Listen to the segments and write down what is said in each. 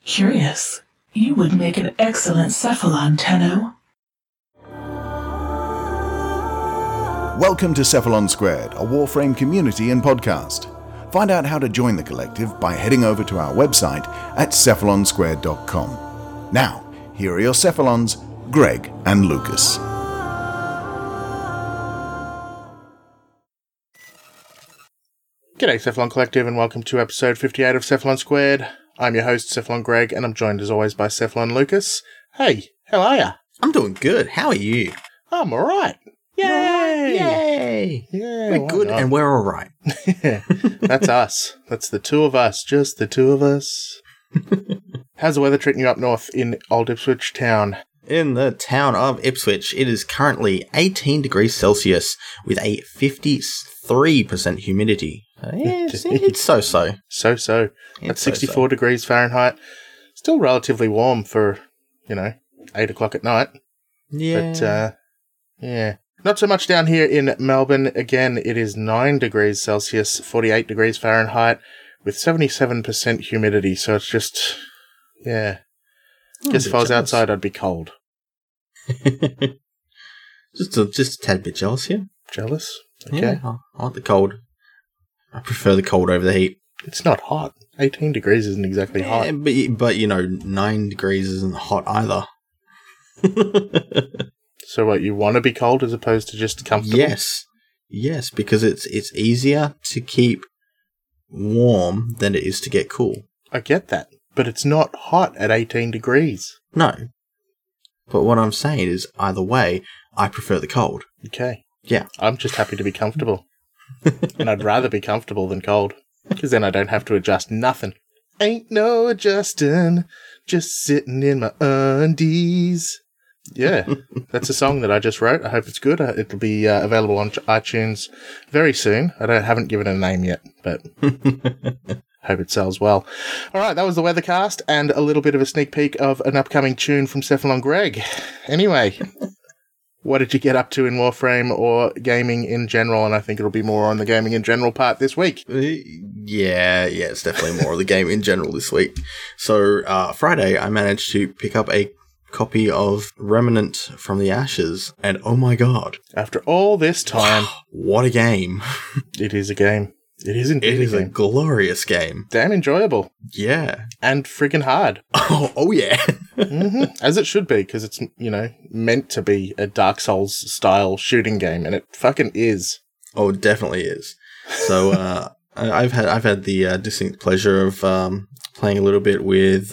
Curious. You would make an excellent Cephalon, Tenno. Welcome to Cephalon Squared, a Warframe community and podcast. Find out how to join the collective by heading over to our website at cephalonsquared.com. Now, here are your Cephalons, Greg and Lucas. G'day Cephalon Collective and welcome to episode 58 of Cephalon Squared. I'm your host Cephalon Greg and I'm joined as always by Cephalon Lucas. Hey, how are ya? I'm doing good. How are you? I'm alright. Yay! Yay! Yeah, We're good and we're alright. That's us. That's the two of us. Just the two of us. How's the weather treating you up north in Old Ipswich town? In the town of Ipswich, it is currently 18 degrees Celsius with a 53% humidity. It's so-so. So-so. That's 64 degrees Fahrenheit. Still relatively warm for, 8 o'clock at night. Yeah. But, yeah. Not so much down here in Melbourne. Again, it is 9 degrees Celsius, 48 degrees Fahrenheit, with 77% humidity. So it's just, yeah. Guess if I was outside, I'd be cold. just a tad bit jealous, yeah. Jealous? Okay. Yeah, I like the cold. I prefer the cold over the heat. It's not hot. 18 degrees isn't exactly hot. But 9 degrees isn't hot either. So what, you want to be cold as opposed to just comfortable? Yes, because it's easier to keep warm than it is to get cool. I get that, but it's not hot at 18 degrees. No. But what I'm saying is, either way, I prefer the cold. Okay. Yeah. I'm just happy to be comfortable. And I'd rather be comfortable than cold, because then I don't have to adjust nothing. Ain't no adjusting, just sitting in my undies. Yeah, that's a song that I just wrote. I hope it's good. It'll be available on iTunes very soon. I haven't given it a name yet, but hope it sells well. All right, that was the Weathercast and a little bit of a sneak peek of an upcoming tune from Cephalon Greg. Anyway, what did you get up to in Warframe or gaming in general? And I think it'll be more on the gaming in general part this week. Yeah, it's definitely more of the game in general this week. So Friday, I managed to pick up a copy of Remnant from the Ashes, and oh my god. After all this time. Wow, what a game. It is a game. It is indeed It is a glorious game. Damn enjoyable. Yeah. And friggin' hard. Oh yeah. Mm-hmm. As it should be, because it's, meant to be a Dark Souls-style shooting game, and it fucking is. Oh, it definitely is. So, I've had the distinct pleasure of playing a little bit with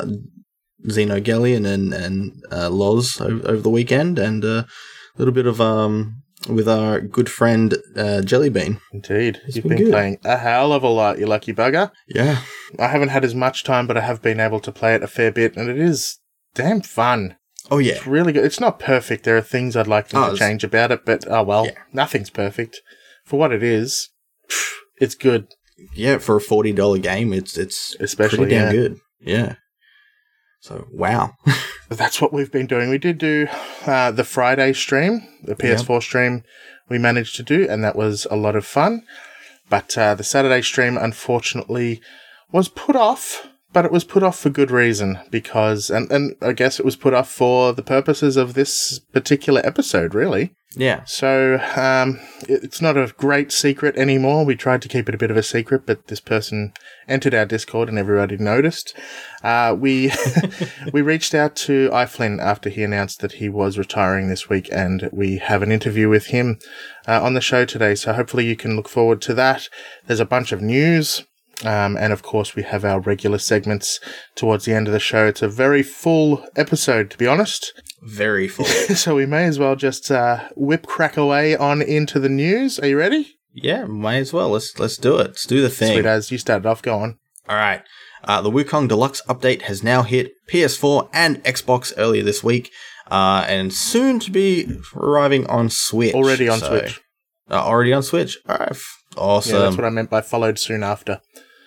Xenogellion and Loz over the weekend, and a little bit of with our good friend Jellybean. Indeed. You've been playing a hell of a lot, you lucky bugger. Yeah. I haven't had as much time, but I have been able to play it a fair bit, and it is damn fun. Oh, yeah. It's really good. It's not perfect. There are things I'd like them to change about it, but, Nothing's perfect. For what it is, it's good. Yeah, for a $40 game, it's especially pretty damn good. Yeah. So, wow. That's what we've been doing. We did do the Friday stream, the PS4 stream we managed to do, and that was a lot of fun. But the Saturday stream, unfortunately, was put off, but it was put off for good reason, because, and I guess it was put off for the purposes of this particular episode, really. Yeah. So, it's not a great secret anymore. We tried to keep it a bit of a secret, but this person entered our Discord and everybody noticed. We reached out to iFlynn after he announced that he was retiring this week, and we have an interview with him on the show today. So hopefully you can look forward to that. There's a bunch of news. And of course we have our regular segments towards the end of the show. It's a very full episode, to be honest. Very full. So we may as well just crack away on into the news. Are you ready? Yeah, may as well. Let's do it. Let's do the thing. Sweet as. You started off. Go on. All right. The Wukong Deluxe update has now hit PS4 and Xbox earlier this week, and soon to be arriving on Switch. Already on Switch. Already on Switch. All right. Awesome. Yeah, that's what I meant by followed soon after.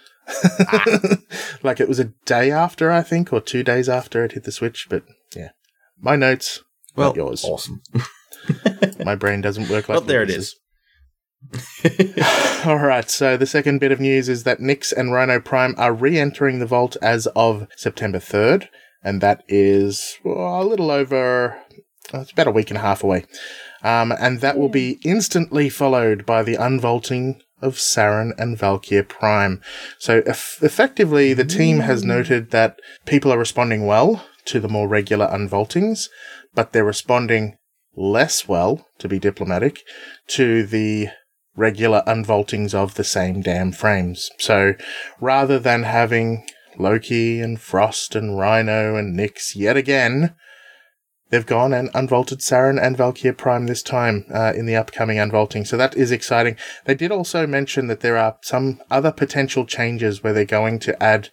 Like it was a day after, I think, or 2 days after it hit the Switch, but yeah. My notes, not yours. Awesome. My brain doesn't work like But there it is. Alright, so the second bit of news is that Nyx and Rhino Prime are re-entering the vault as of September 3rd, and that is a little over, it's about a week and a half away. And that will be instantly followed by the unvaulting of Saren and Valkyr Prime. So effectively, the team has noted that people are responding well to the more regular unvaultings, but they're responding less well, to be diplomatic, to the regular unvaultings of the same damn frames. So rather than having Loki and Frost and Rhino and Nyx yet again, they've gone and unvaulted Saren and Valkyr Prime this time in the upcoming unvaulting. So that is exciting. They did also mention that there are some other potential changes where they're going to add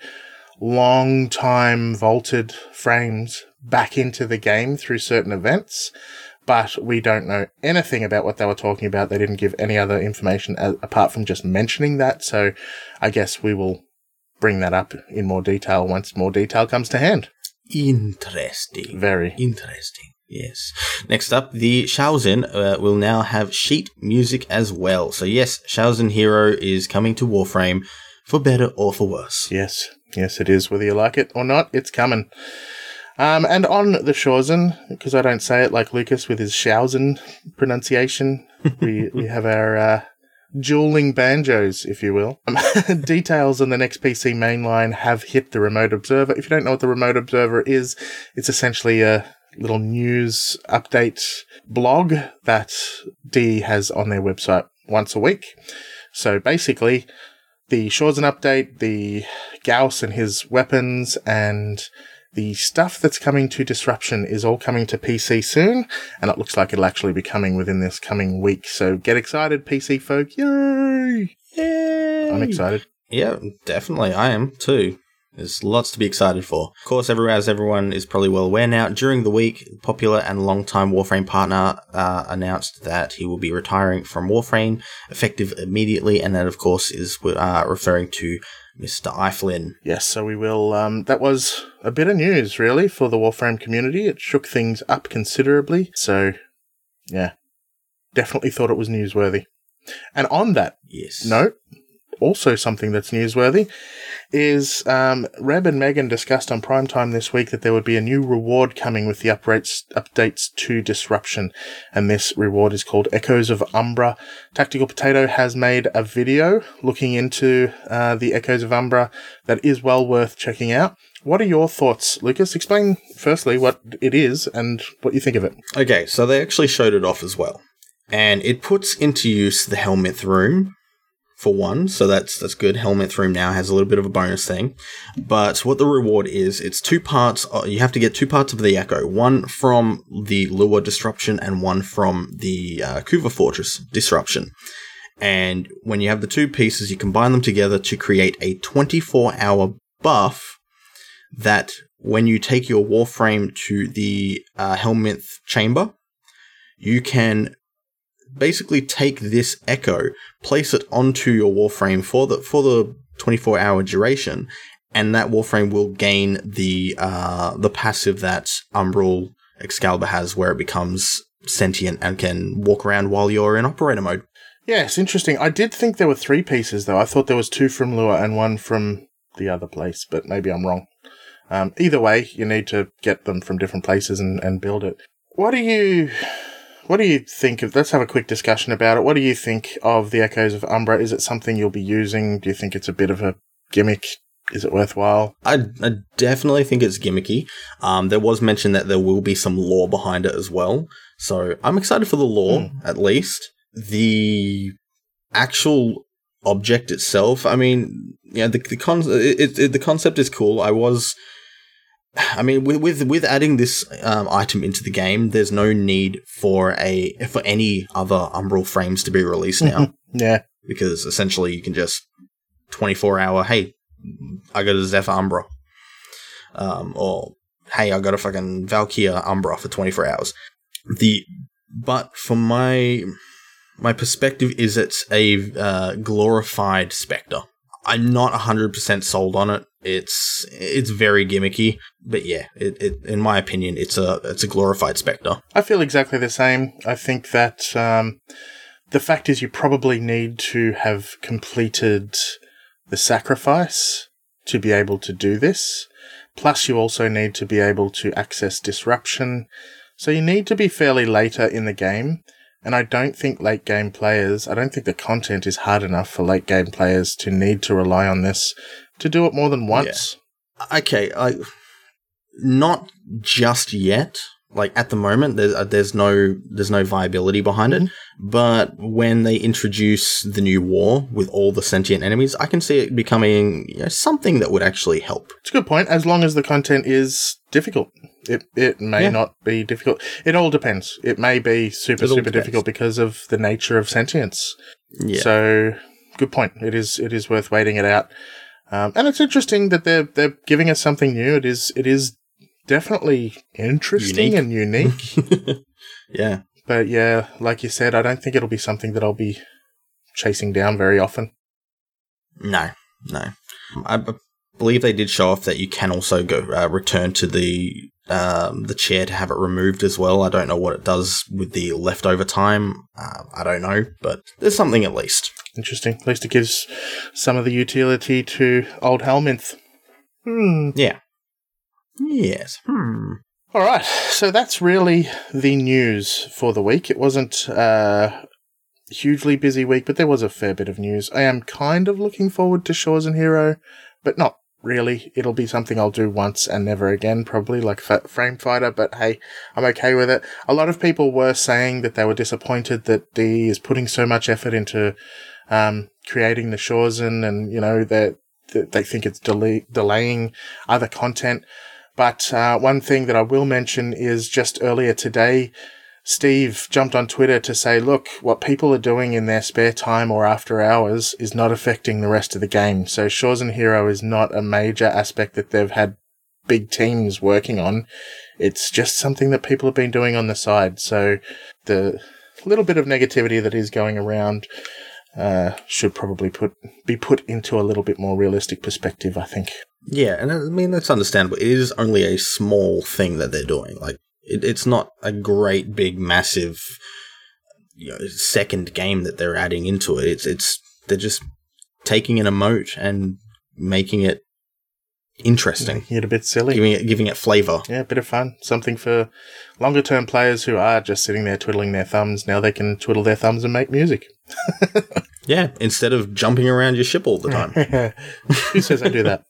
long-time vaulted frames back into the game through certain events. But we don't know anything about what they were talking about. They didn't give any other information apart from just mentioning that. So I guess we will bring that up in more detail once more detail comes to hand. Interesting. Very. Interesting. Yes. Next up, the Shaoxin will now have sheet music as well. So yes, Shaoxin Hero is coming to Warframe for better or for worse. Yes. Yes, it is. Whether you like it or not, it's coming. And on the Shaoxin, because I don't say it like Lucas with his Shaoxin pronunciation, we have our dueling banjos, if you will. Details on the next PC mainline have hit the Remote Observer. If you don't know what the Remote Observer is, it's essentially a little news update blog that D has on their website once a week. So basically, the Shaoxin update, the Gauss and his weapons, and the stuff that's coming to Disruption is all coming to PC soon, and it looks like it'll actually be coming within this coming week. So get excited, PC folk. Yay! Yay! I'm excited. Yeah, definitely. I am too. There's lots to be excited for. Of course, as everyone is probably well aware now, during the week, popular and long-time Warframe partner announced that he will be retiring from Warframe, effective immediately, and that, of course, is referring to Mr. Iflin. Yes, so we will. That was a bit of news, really, for the Warframe community. It shook things up considerably. So, yeah, definitely thought it was newsworthy. And on that note, also something that's newsworthy is Reb and Megan discussed on Primetime this week that there would be a new reward coming with the updates to Disruption, and this reward is called Echoes of Umbra. Tactical Potato has made a video looking into the Echoes of Umbra that is well worth checking out. What are your thoughts, Lucas? Explain firstly what it is and what you think of it. Okay, so they actually showed it off as well, and it puts into use the Helminth Room, for one, so that's good. Helminth Room now has a little bit of a bonus thing. But what the reward is, it's 2 parts. You have to get 2 parts of the Echo. One from the Lua Disruption and one from the Kuva Fortress Disruption. And when you have the 2 pieces, you combine them together to create a 24-hour buff that when you take your Warframe to the Helminth Chamber, you can basically take this Echo, place it onto your Warframe for the 24-hour duration, and that Warframe will gain the passive that Umbral Excalibur has, where it becomes sentient and can walk around while you're in operator mode. Yes, interesting. I did think there were 3 pieces, though. I thought there was 2 from Lua and 1 from the other place, but maybe I'm wrong. Either way, you need to get them from different places and build it. What do you think of... Let's have a quick discussion about it. What do you think of the Echoes of Umbra? Is it something you'll be using? Do you think it's a bit of a gimmick? Is it worthwhile? I definitely think it's gimmicky. There was mention that there will be some lore behind it as well. So I'm excited for the lore, at least. The actual object itself, I mean, yeah, the concept is cool. With adding this item into the game, there's no need for any other Umbral frames to be released now. Yeah. Because essentially you can just 24-hour, hey, I got a Zephyr Umbra. Or, hey, I got a fucking Valkyr Umbra for 24 hours. But from my perspective is it's a glorified Spectre. I'm not 100% sold on it. It's very gimmicky, but yeah, it in my opinion, it's a glorified Spectre. I feel exactly the same. I think that the fact is you probably need to have completed the sacrifice to be able to do this. Plus, you also need to be able to access disruption. So you need to be fairly later in the game. And I don't think I don't think the content is hard enough for late game players to need to rely on this to do it more than once. Yeah. Okay, not just yet. Like at the moment, there's no viability behind it. But when they introduce the new war with all the sentient enemies, I can see it becoming something that would actually help. It's a good point. As long as the content is difficult, it may not be difficult. It all depends. It may be super difficult because of the nature of sentience. Yeah. So good point. It is worth waiting it out. And it's interesting that they're giving us something new. It is definitely interesting and unique. Yeah. But yeah, like you said, I don't think it'll be something that I'll be chasing down very often. No. I believe they did show off that you can also go return to the chair to have it removed as well. I don't know what it does with the leftover time. I don't know, but there's something at least. Interesting. At least it gives some of the utility to old Helminth. Yeah. Yes. All right. So that's really the news for the week. It wasn't a hugely busy week, but there was a fair bit of news. I am kind of looking forward to Shores and Hero, but not really. It'll be something I'll do once and never again, probably, like Frame Fighter, but hey, I'm okay with it. A lot of people were saying that they were disappointed that DE is putting so much effort into creating the Shorezen, and, that they think it's delaying other content. But one thing that I will mention is just earlier today, Steve jumped on Twitter to say, look, what people are doing in their spare time or after hours is not affecting the rest of the game. So Shores and Hero is not a major aspect that they've had big teams working on. It's just something that people have been doing on the side. So the little bit of negativity that is going around should probably be put into a little bit more realistic perspective, I think. Yeah, and I mean, that's understandable. It is only a small thing that they're doing. Like, it's not a great, big, massive, second game that they're adding into it. They're just taking an emote and making it interesting. Making it a bit silly. Giving it flavor. Yeah, a bit of fun. Something for longer term players who are just sitting there twiddling their thumbs. Now they can twiddle their thumbs and make music. Yeah, instead of jumping around your ship all the time. Who says I do that?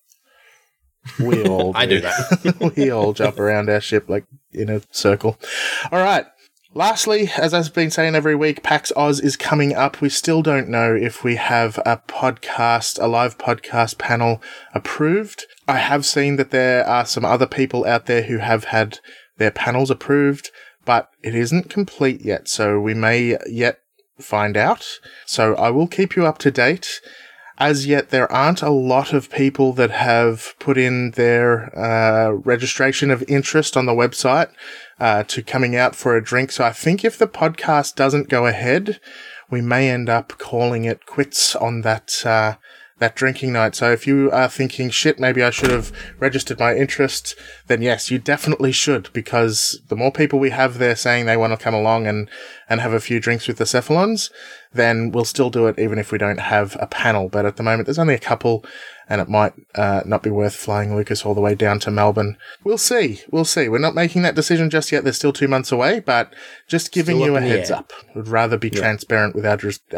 We all do. I do that. We all jump around our ship like in a circle. All right. Lastly, as I've been saying every week, PAX Oz is coming up. We still don't know if we have a live podcast panel approved. I have seen that there are some other people out there who have had their panels approved, but it isn't complete yet, so we may yet find out. So I will keep you up to date. As yet, there aren't a lot of people that have put in their registration of interest on the website to coming out for a drink. So I think if the podcast doesn't go ahead, we may end up calling it quits on that drinking night. So if you are thinking, shit, maybe I should have registered my interest, then yes, you definitely should, because the more people we have there saying they want to come along and have a few drinks with the Cephalons, then we'll still do it even if we don't have a panel. But at the moment, there's only a couple, and it might not be worth flying Lucas all the way down to Melbourne. We'll see. We're not making that decision just yet. There's still 2 months away, but just giving you a heads up. Would rather be transparent with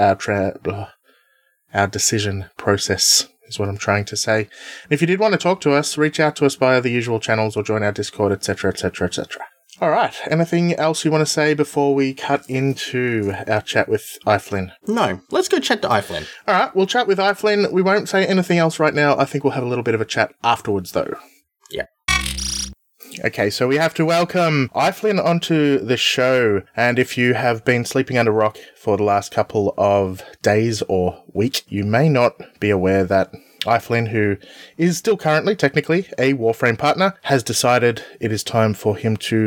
our decision process is what I'm trying to say. And if you did want to talk to us, reach out to us via the usual channels or join our Discord, etc., etc., etc. All right. Anything else you want to say before we cut into our chat with Iflin? No. Let's go chat to Iflin. All right. We'll chat with Iflin. We won't say anything else right now. I think we'll have a little bit of a chat afterwards, though. Yeah. Okay, so we have to welcome Iflin onto the show. And if you have been sleeping under a rock for the last couple of days or week, you may not be aware that Iflin, who is still currently, technically, a Warframe partner, has decided it is time for him to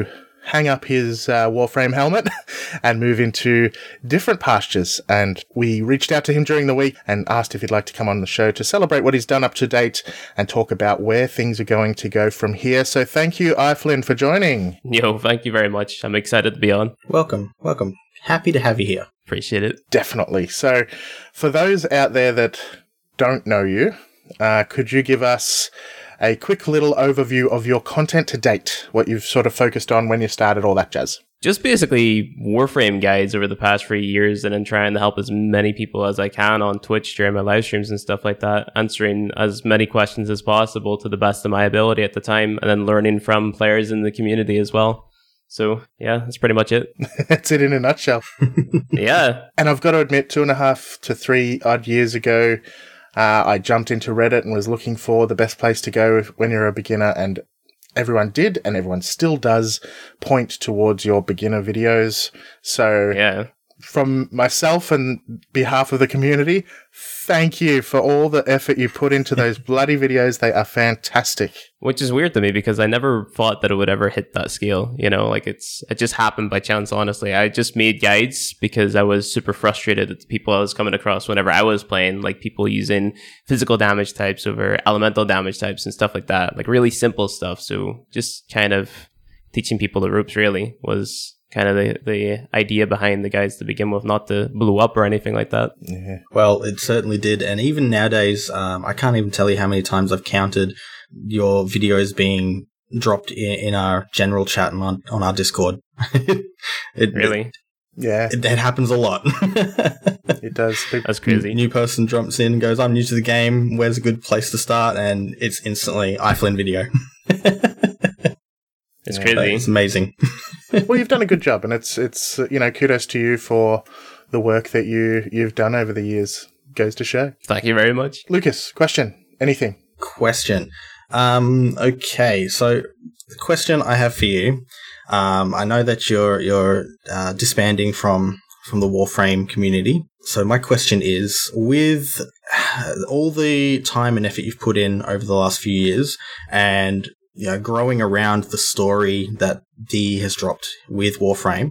hang up his Warframe helmet and move into different pastures. And we reached out to him during the week and asked if he'd like to come on the show to celebrate what he's done up to date and talk about where things are going to go from here. So thank you, Iflin, for joining. Yo, thank you very much. I'm excited to be on. Welcome. Happy to have you here. Appreciate it. Definitely. So for those out there that don't know you, could you give us a quick little overview of your content to date, what you've sort of focused on when you started, all that jazz? Just basically Warframe guides over the past 3 years, and then trying to help as many people as I can on Twitch during my live streams and stuff like that, answering as many questions as possible to the best of my ability at the time, and then learning from players in the community as well. So, yeah, that's pretty much it. That's it in a nutshell. Yeah. And I've got to admit, 2.5 to 3 odd years ago, I jumped into Reddit and was looking for the best place to go when you're a beginner, and everyone did, and everyone still does, point towards your beginner videos. So Yeah. from myself and behalf of the community, thank you for all the effort you put into those bloody videos. They are fantastic. Which is weird to me because I never thought that it would ever hit that scale. You know, like it just happened by chance, honestly. I just made guides because I was super frustrated at the people I was coming across whenever I was playing, like people using physical damage types over elemental damage types and stuff like that. Like really simple stuff. So just kind of teaching people the ropes really was kind of the idea behind the guides to begin with, not to blow up or anything like that. Yeah. Well, it certainly did. And even nowadays, I can't even tell you how many times I've counted your videos being dropped in our general chat and on our Discord. Really? Yeah. It happens a lot. It does. That's crazy. New person jumps in and goes, I'm new to the game. Where's a good place to start? And it's instantly Iflin video. It's Yeah, crazy. It's amazing. Well, you've done a good job, and it's kudos to you for the work that you've done over the years. Goes to show. Thank you very much. Lucas, question, anything? Question. Okay, so the question I have for you, I know that you're disbanding from the Warframe community. So my question is, with all the time and effort you've put in over the last few years, and growing around the story that D has dropped with Warframe,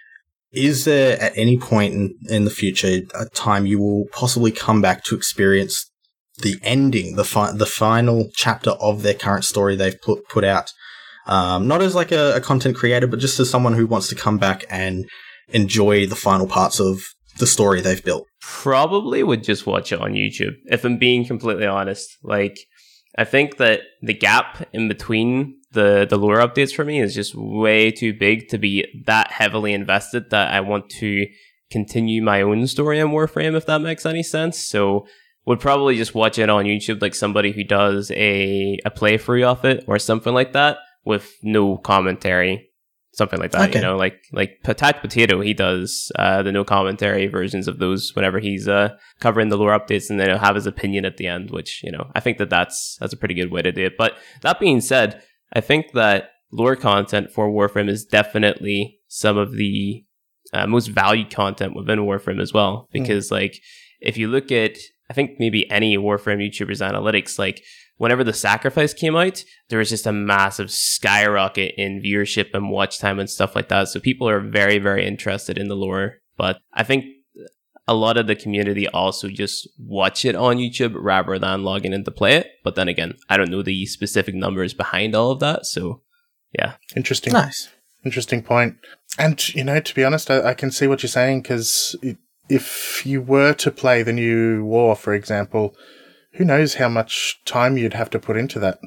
is there at any point in the future a time you will possibly come back to experience the ending, the final chapter of their current story they've put out? Not as like a content creator, but just as someone who wants to come back and enjoy the final parts of the story they've built. Probably would just watch it on YouTube, if I'm being completely honest. Like, I think that the gap in between the lore updates for me is just way too big to be that heavily invested that I want to continue my own story on Warframe, if that makes any sense. So would probably just watch it on YouTube, like somebody who does a playthrough of it or something like that with no commentary. Something like that, Okay. like Potato, he does the no commentary versions of those whenever he's covering the lore updates, and then he'll have his opinion at the end, which, I think that's a pretty good way to do it. But that being said, I think that lore content for Warframe is definitely some of the most valued content within Warframe as well. Because if you look at, I think maybe any Warframe YouTuber's analytics, like whenever the Sacrifice came out, there was just a massive skyrocket in viewership and watch time and stuff like that. So people are very, very interested in the lore. But I think a lot of the community also just watch it on YouTube rather than logging in to play it. But then again, I don't know the specific numbers behind all of that. So, yeah. Interesting. Nice. Interesting point. And, to be honest, I can see what you're saying, because if you were to play the new War, for example, who knows how much time you'd have to put into that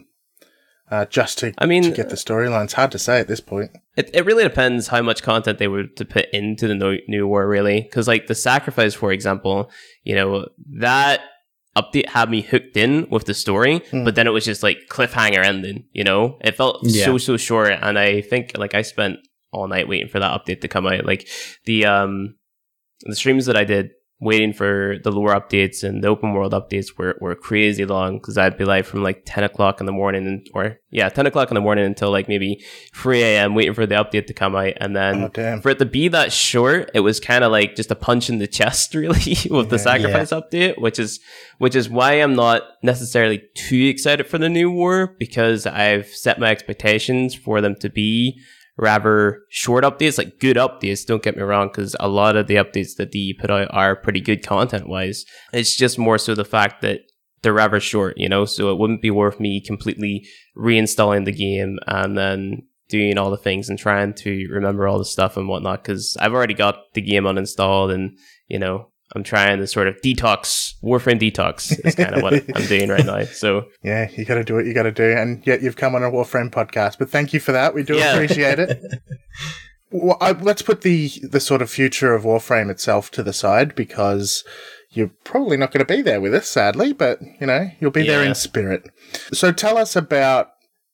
just to get the storyline. It's hard to say at this point. It really depends how much content they were to put into the new War, really. Because, like, the Sacrifice, for example, that update had me hooked in with the story, but then it was just, like, cliffhanger ending, It felt so short, and I think, like, I spent all night waiting for that update to come out. Like, the streams that I did waiting for the lore updates and the open world updates were crazy long, because I'd be like from like 10 o'clock in the morning 10 o'clock in the morning until like maybe 3 a.m. waiting for the update to come out. And then for it to be that short, it was kind of like just a punch in the chest really with the Sacrifice update, which is why I'm not necessarily too excited for the new War, because I've set my expectations for them to be rather short updates, like good updates, don't get me wrong, because a lot of the updates that DE put out are pretty good content-wise. It's just more so the fact that they're rather short, you know, so it wouldn't be worth me completely reinstalling the game and then doing all the things and trying to remember all the stuff and whatnot, because I've already got the game uninstalled and, you know, I'm trying to sort of detox, Warframe detox is kind of what I'm doing right now. So yeah, you got to do what you got to do. And yet you've come on a Warframe podcast, but thank you for that. We do appreciate it. Well, let's put the sort of future of Warframe itself to the side, because you're probably not going to be there with us, sadly, but, you know, you'll be there in spirit. So tell us about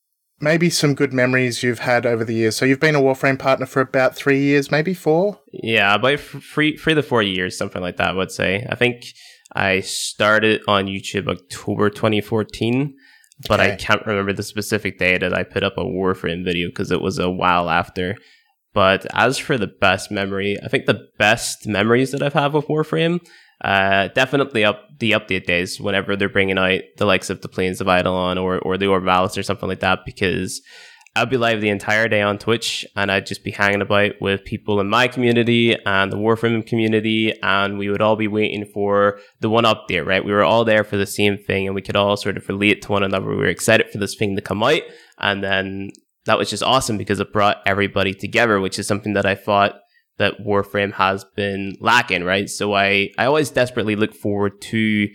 maybe some good memories you've had over the years. So you've been a Warframe partner for about 3 years, maybe 4? Yeah, about 3 to 4 years, something like that, I would say. I think I started on YouTube October 2014, but I can't remember the specific day that I put up a Warframe video because it was a while after. But as for the best memory, I think the best memories that I've had with Warframe, definitely the update days whenever they're bringing out the likes of the Plains of Eidolon or the Orvalis or something like that, because I'd be live the entire day on Twitch and I'd just be hanging about with people in my community and the Warframe community, and we would all be waiting for the one update, right? We were all there for the same thing and we could all sort of relate to one another. We were excited for this thing to come out, and then that was just awesome because it brought everybody together, which is something that I thought that Warframe has been lacking, right? So I always desperately look forward to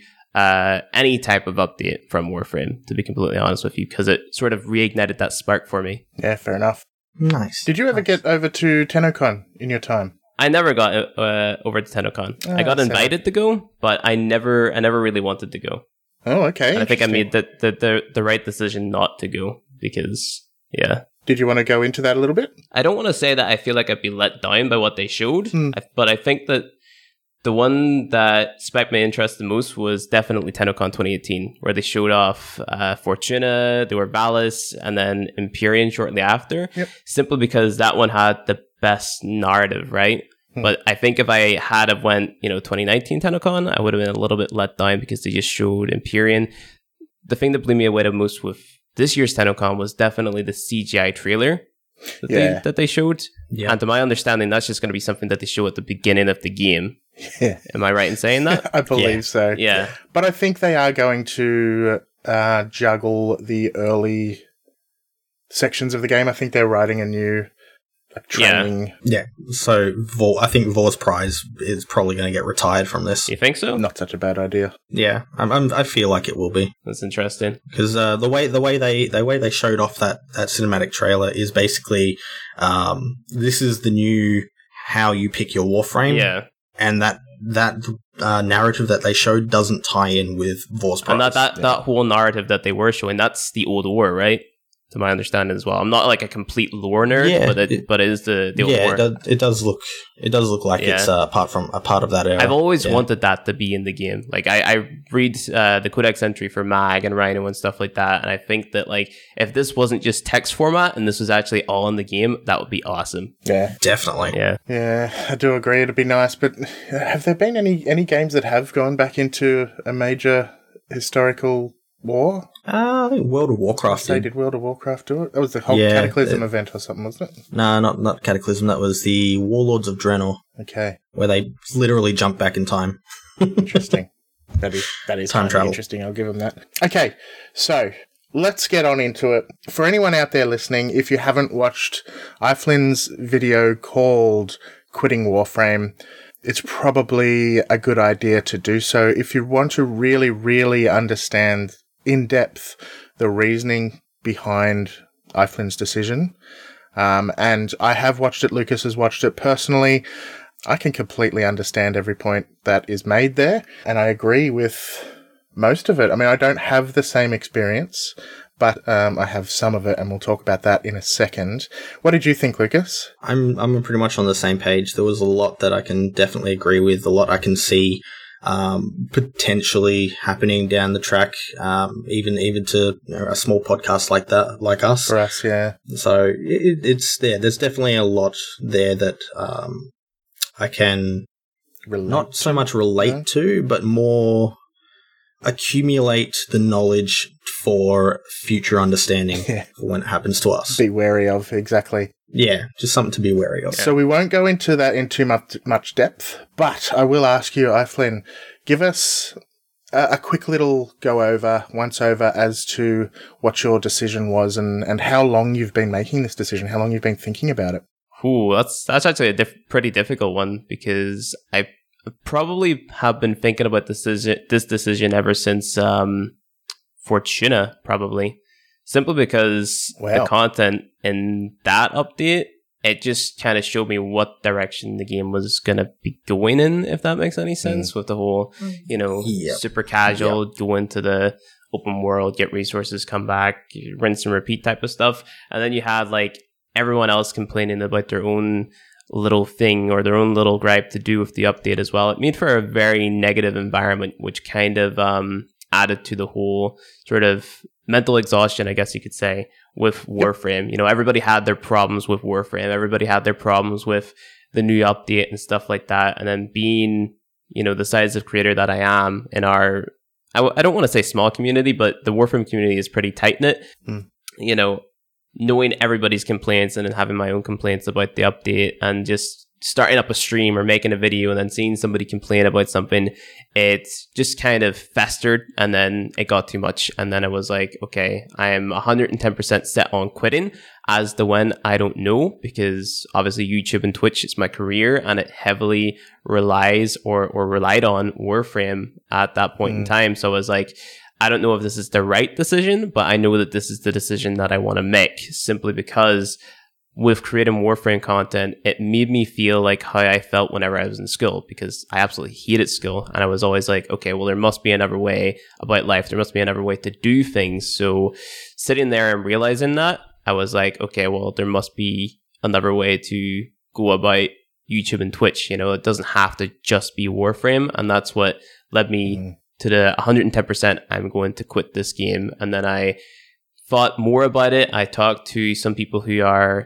any type of update from Warframe, to be completely honest with you, because it sort of reignited that spark for me. Yeah, fair enough. Nice. Did you ever get over to TennoCon in your time? I never got over to TennoCon. I got invited to go, but I never really wanted to go. Oh, okay. And I think I made the right decision not to go because, yeah. Did you want to go into that a little bit? I don't want to say that I feel like I'd be let down by what they showed, but I think that the one that spiked my interest the most was definitely TennoCon 2018, where they showed off Fortuna, the Orvalis, and then Empyrean shortly after, simply because that one had the best narrative, right? But I think if I had have went, 2019 TennoCon, I would have been a little bit let down because they just showed Empyrean. The thing that blew me away the most with this year's TennoCon was definitely the CGI trailer that they showed. Yeah. And to my understanding, that's just going to be something that they show at the beginning of the game. Yeah. Am I right in saying that? I believe so. Yeah. But I think they are going to juggle the early sections of the game. I think they're writing a new training. Yeah. So I think Vor's Prize is probably going to get retired from this. You think so? Not such a bad idea. Yeah, I feel like it will be. That's interesting because the way they showed off that cinematic trailer is basically this is the new how you pick your Warframe. Yeah, and that narrative that they showed doesn't tie in with Vor's Prize. And that whole narrative that they were showing, that's the old war, right? To my understanding as well. I'm not like a complete lore nerd, but it is the old war. It does look like it's a part of that era. I've always wanted that to be in the game. Like I read the codex entry for Mag and Rhino and stuff like that, and I think that like if this wasn't just text format and this was actually all in the game, that would be awesome. Yeah, definitely. Yeah, I do agree. It'd be nice. But have there been any games that have gone back into a major historical war? I think World of Warcraft did. They did World of Warcraft do it? That was the whole Cataclysm event or something, wasn't it? No, not Cataclysm. That was the Warlords of Draenor. Okay. Where they literally jump back in time. Interesting. That is time travel. Interesting. I'll give them that. Okay, so let's get on into it. For anyone out there listening, if you haven't watched iFlynn's video called Quitting Warframe, it's probably a good idea to do so if you want to really, really understand in depth the reasoning behind iFlynn's decision. And I have watched it. Lucas has watched it. Personally, I can completely understand every point that is made there, and I agree with most of it. I mean, I don't have the same experience, but I have some of it, and we'll talk about that in a second. What did you think, Lucas? I'm pretty much on the same page. There was a lot that I can definitely agree with, a lot I can see potentially happening down the track, even to a small podcast like that, like us. For us, yeah. So it's there. There's definitely a lot there that I can not so much relate to, but more accumulate the knowledge for future understanding when it happens to us. Be wary of, exactly. Yeah, just something to be wary of. So we won't go into that in too much depth, but I will ask you, Flynn, give us a quick little once over as to what your decision was and how long you've been making this decision, how long you've been thinking about it. Ooh, that's actually a pretty difficult one, because I probably have been thinking about this decision ever since Fortuna, probably. Simply because the content in that update, it just kind of showed me what direction the game was going to be going in, if that makes any sense, with the whole, super casual, go into the open world, get resources, come back, rinse and repeat type of stuff. And then you had like everyone else complaining about their own little thing or their own little gripe to do with the update as well. It made for a very negative environment, which kind of added to the whole sort of mental exhaustion, I guess you could say, with Warframe. You know, everybody had their problems with Warframe. Everybody had their problems with the new update and stuff like that. And then being, the size of creator that I am in our, I don't want to say small community, but the Warframe community is pretty tight-knit. Knowing everybody's complaints and then having my own complaints about the update and just starting up a stream or making a video and then seeing somebody complain about something, it just kind of festered and then it got too much. And then I was like, okay, I am 110% set on quitting. As to when, I don't know, because obviously YouTube and Twitch is my career and it heavily relies or relied on Warframe at that point in time. So I was like, I don't know if this is the right decision, but I know that this is the decision that I want to make, simply because with creating Warframe content, it made me feel like how I felt whenever I was in school, because I absolutely hated school. And I was always like, okay, well, there must be another way about life. There must be another way to do things. So sitting there and realizing that, I was like, okay, well, there must be another way to go about YouTube and Twitch. It doesn't have to just be Warframe. And that's what led me to the 110%, I'm going to quit this game. And then I thought more about it. I talked to some people who are,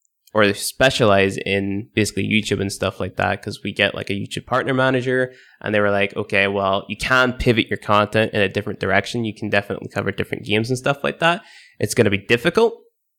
or specialize in basically YouTube and stuff like that, because we get like a YouTube partner manager, and they were like, okay, well, you can pivot your content in a different direction. You can definitely cover different games and stuff like that. It's going to be difficult,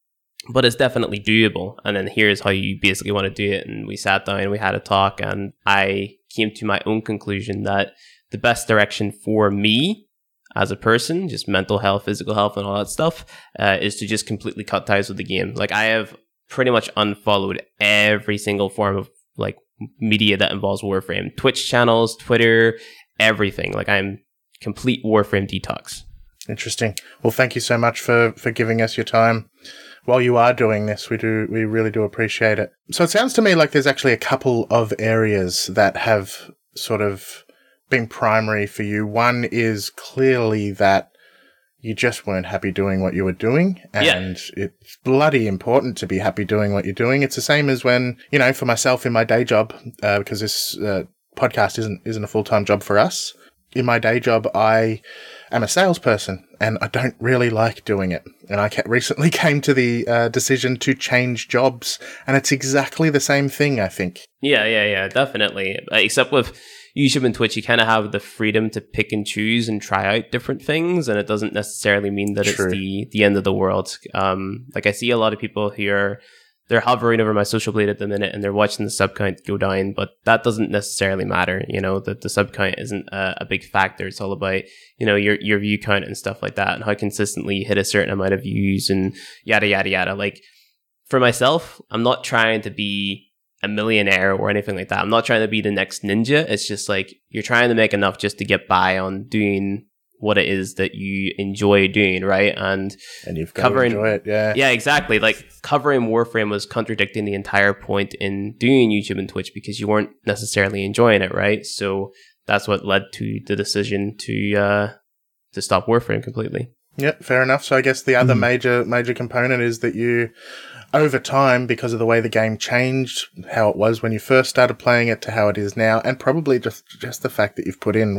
but it's definitely doable. And then here's how you basically want to do it. And we sat down and we had a talk, and I came to my own conclusion that the best direction for me as a person, just mental health, physical health, and all that stuff, is to just completely cut ties with the game. Like, I have pretty much unfollowed every single form of like media that involves Warframe, Twitch channels, Twitter, everything. Like, I'm complete Warframe detox. Interesting. Well, thank you so much for giving us your time while you are doing this. We really do appreciate it. So it sounds to me like there's actually a couple of areas that have sort of been primary for you. One is clearly that you just weren't happy doing what you were doing, and it's bloody important to be happy doing what you're doing. It's the same as when, for myself in my day job, because this podcast isn't a full-time job for us. In my day job, I am a salesperson, and I don't really like doing it. And I recently came to the decision to change jobs, and it's exactly the same thing, I think. Yeah, definitely. Except with YouTube and Twitch, you kind of have the freedom to pick and choose and try out different things, and it doesn't necessarily mean that True. It's the end of the world. Like, I see a lot of people who they're hovering over my social blade at the minute, and they're watching the sub count go down, but that doesn't necessarily matter. That the sub count isn't a big factor. It's all about your view count and stuff like that, and how consistently you hit a certain amount of views and yada yada yada. Like, for myself, I'm not trying to be a millionaire or anything like that. I'm not trying to be the next ninja. It's just like, you're trying to make enough just to get by on doing what it is that you enjoy doing, right? And you've got to enjoy it, yeah. Yeah, exactly. Like, covering Warframe was contradicting the entire point in doing YouTube and Twitch, because you weren't necessarily enjoying it, right? So that's what led to the decision to stop Warframe completely. Yeah, fair enough. So I guess the other major component is that you, over time, because of the way the game changed, how it was when you first started playing it to how it is now, and probably just the fact that you've put in,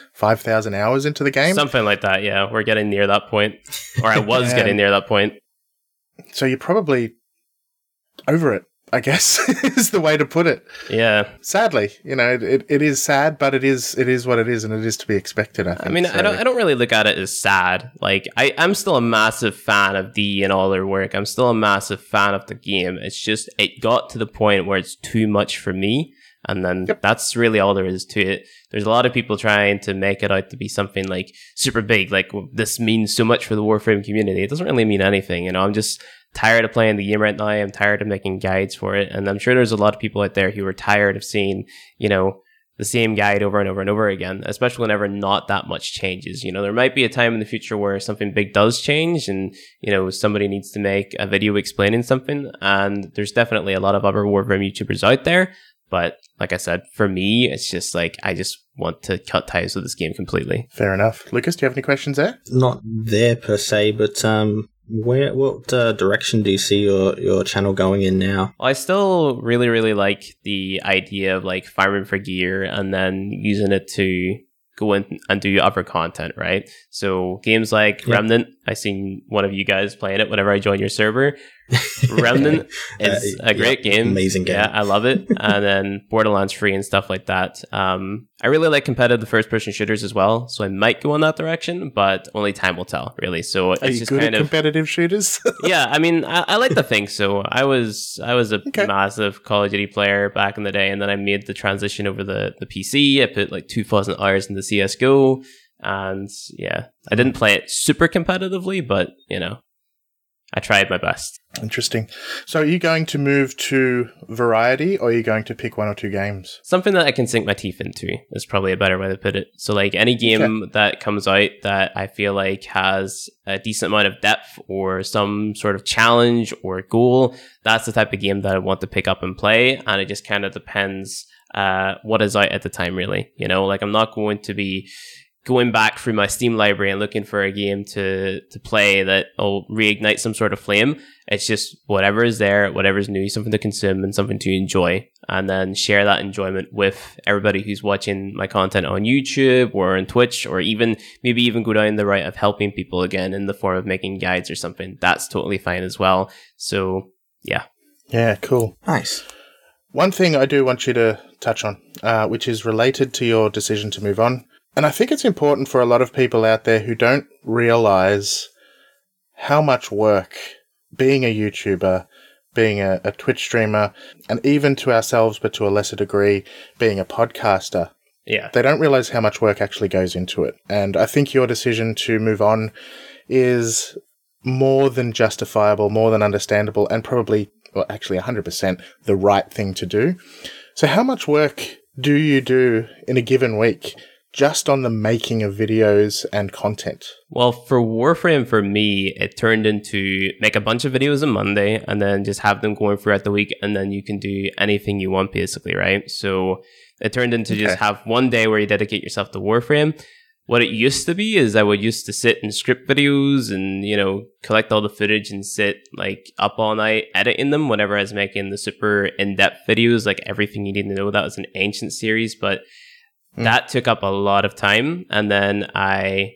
5,000 hours into the game? Something like that, yeah. We're getting near that point. Or I was getting near that point. So you're probably over it I guess is the way to put it. Yeah. Sadly, it is sad, but it is what it is, and it is to be expected, I think. I mean, I don't really look at it as sad. Like, I'm still a massive fan of Dee and all their work. I'm still a massive fan of the game. It's just, it got to the point where it's too much for me. And then that's really all there is to it. There's a lot of people trying to make it out to be something like super big, like this means so much for the Warframe community. It doesn't really mean anything. I'm just tired of playing the game right now. I'm tired of making guides for it. And I'm sure there's a lot of people out there who are tired of seeing, the same guide over and over and over again, especially whenever not that much changes. There might be a time in the future where something big does change and, somebody needs to make a video explaining something. And there's definitely a lot of other Warframe YouTubers out there. But like I said, for me, it's just like, I just want to cut ties with this game completely. Fair enough. Lucas, do you have any questions there? Not there per se, but what direction do you see your channel going in now? Well, I still really, really like the idea of like farming for gear and then using it to go in and do other content, right? So games like Remnant, I seen one of you guys playing it whenever I join your server. Remnant is a great game. Amazing game. Yeah, I love it. And then Borderlands 3 and stuff like that. I really like competitive first-person shooters as well, so I might go in that direction, but only time will tell, really. So it's just good kind at of competitive shooters. Yeah, I mean, I like to think so. I was a massive Call of Duty player back in the day, and then I made the transition over the PC. I put like 2,000 hours into CS:GO, and yeah, I didn't play it super competitively, but I tried my best. Interesting. So are you going to move to variety, or are you going to pick one or two games? Something that I can sink my teeth into is probably a better way to put it. So like any game that comes out that I feel like has a decent amount of depth or some sort of challenge or goal, that's the type of game that I want to pick up and play. And it just kind of depends what is out at the time, really. Like I'm not going to be going back through my Steam library and looking for a game to play that will reignite some sort of flame. It's just whatever is there, whatever's new, something to consume and something to enjoy, and then share that enjoyment with everybody who's watching my content on YouTube or on Twitch, or maybe even go down the route of helping people again in the form of making guides or something. That's totally fine as well. So yeah. Yeah, cool. Nice. One thing I do want you to touch on, which is related to your decision to move on. And I think it's important for a lot of people out there who don't realize how much work being a YouTuber, being a Twitch streamer, and even to ourselves, but to a lesser degree, being a podcaster. Yeah. They don't realize how much work actually goes into it. And I think your decision to move on is more than justifiable, more than understandable, and probably, well, actually 100% the right thing to do. So how much work do you do in a given week just on the making of videos and content? Well, for Warframe, for me, it turned into make a bunch of videos on Monday and then just have them going throughout the week, and then you can do anything you want, basically, right? So it turned into just have one day where you dedicate yourself to Warframe. What it used to be is I would used to sit and script videos and, collect all the footage and sit like up all night editing them whenever I was making the super in-depth videos, like everything you need to know. That was an ancient series, but that took up a lot of time. And then I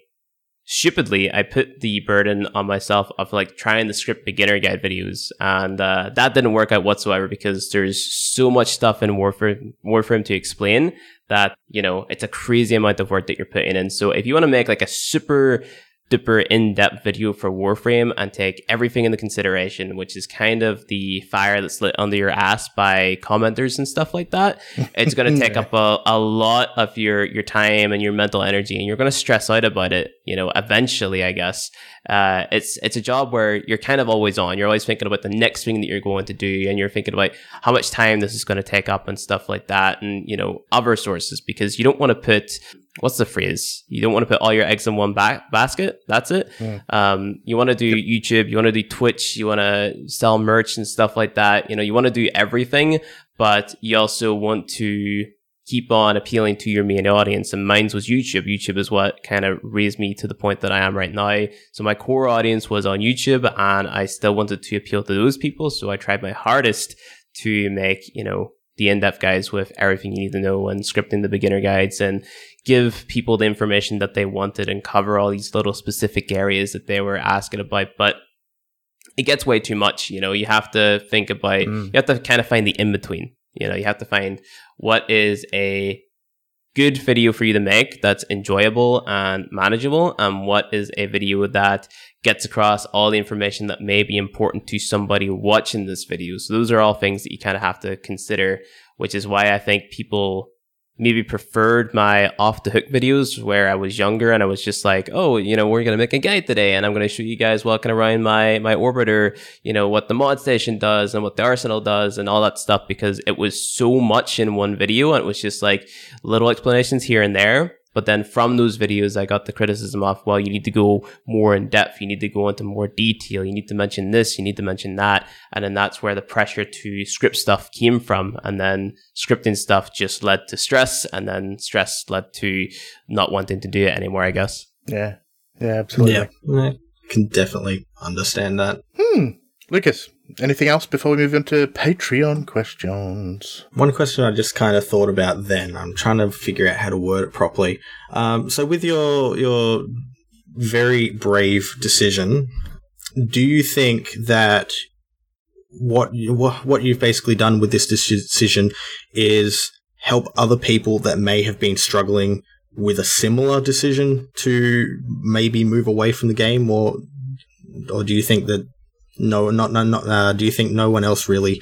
put the burden on myself of like trying to script beginner guide videos. And that didn't work out whatsoever because there's so much stuff in Warframe to explain that, it's a crazy amount of work that you're putting in. So if you want to make like a super duper in-depth video for Warframe and take everything into consideration, which is kind of the fire that's lit under your ass by commenters and stuff like that, it's going to take up a lot of your time and your mental energy, and you're going to stress out about it, eventually, I guess. It's a job where you're kind of always on. You're always thinking about the next thing that you're going to do, and you're thinking about how much time this is going to take up and stuff like that, and, other sources, because you don't want to put... What's the phrase? You don't want to put all your eggs in one basket. That's it. You want to do YouTube. You want to do Twitch. You want to sell merch and stuff like that. You want to do everything, but you also want to keep on appealing to your main audience. And mine was YouTube. YouTube is what kind of raised me to the point that I am right now. So my core audience was on YouTube, and I still wanted to appeal to those people. So I tried my hardest to make, the in-depth guides with everything you need to know, and scripting the beginner guides, and give people the information that they wanted, and cover all these little specific areas that they were asking about. But it gets way too much. You know, you have to think about, you have to kind of find the in-between. You know, you have to find what is a good video for you to make that's enjoyable and manageable, and what is a video that gets across all the information that may be important to somebody watching this video. So those are all things that you kind of have to consider, which is why I think people maybe preferred my off the hook videos where I was younger and I was just like, oh, you know, we're going to make a guide today and I'm going to show you guys walking around my orbiter, you know, what the mod station does and what the arsenal does and all that stuff, because it was so much in one video and it was just like little explanations here and there. But then from those videos, I got the criticism of, well, you need to go more in depth. You need to go into more detail. You need to mention this. You need to mention that. And then that's where the pressure to script stuff came from. And then scripting stuff just led to stress. And then stress led to not wanting to do it anymore, I guess. Yeah. Yeah, absolutely. Yeah, I can definitely understand that. Lucas, anything else before we move into Patreon questions? One question I just kind of thought about then. I'm trying to figure out how to word it properly. So with your very brave decision, do you think that what you've basically done with this decision is help other people that may have been struggling with a similar decision to maybe move away from the game, or do you think that do you think no one else really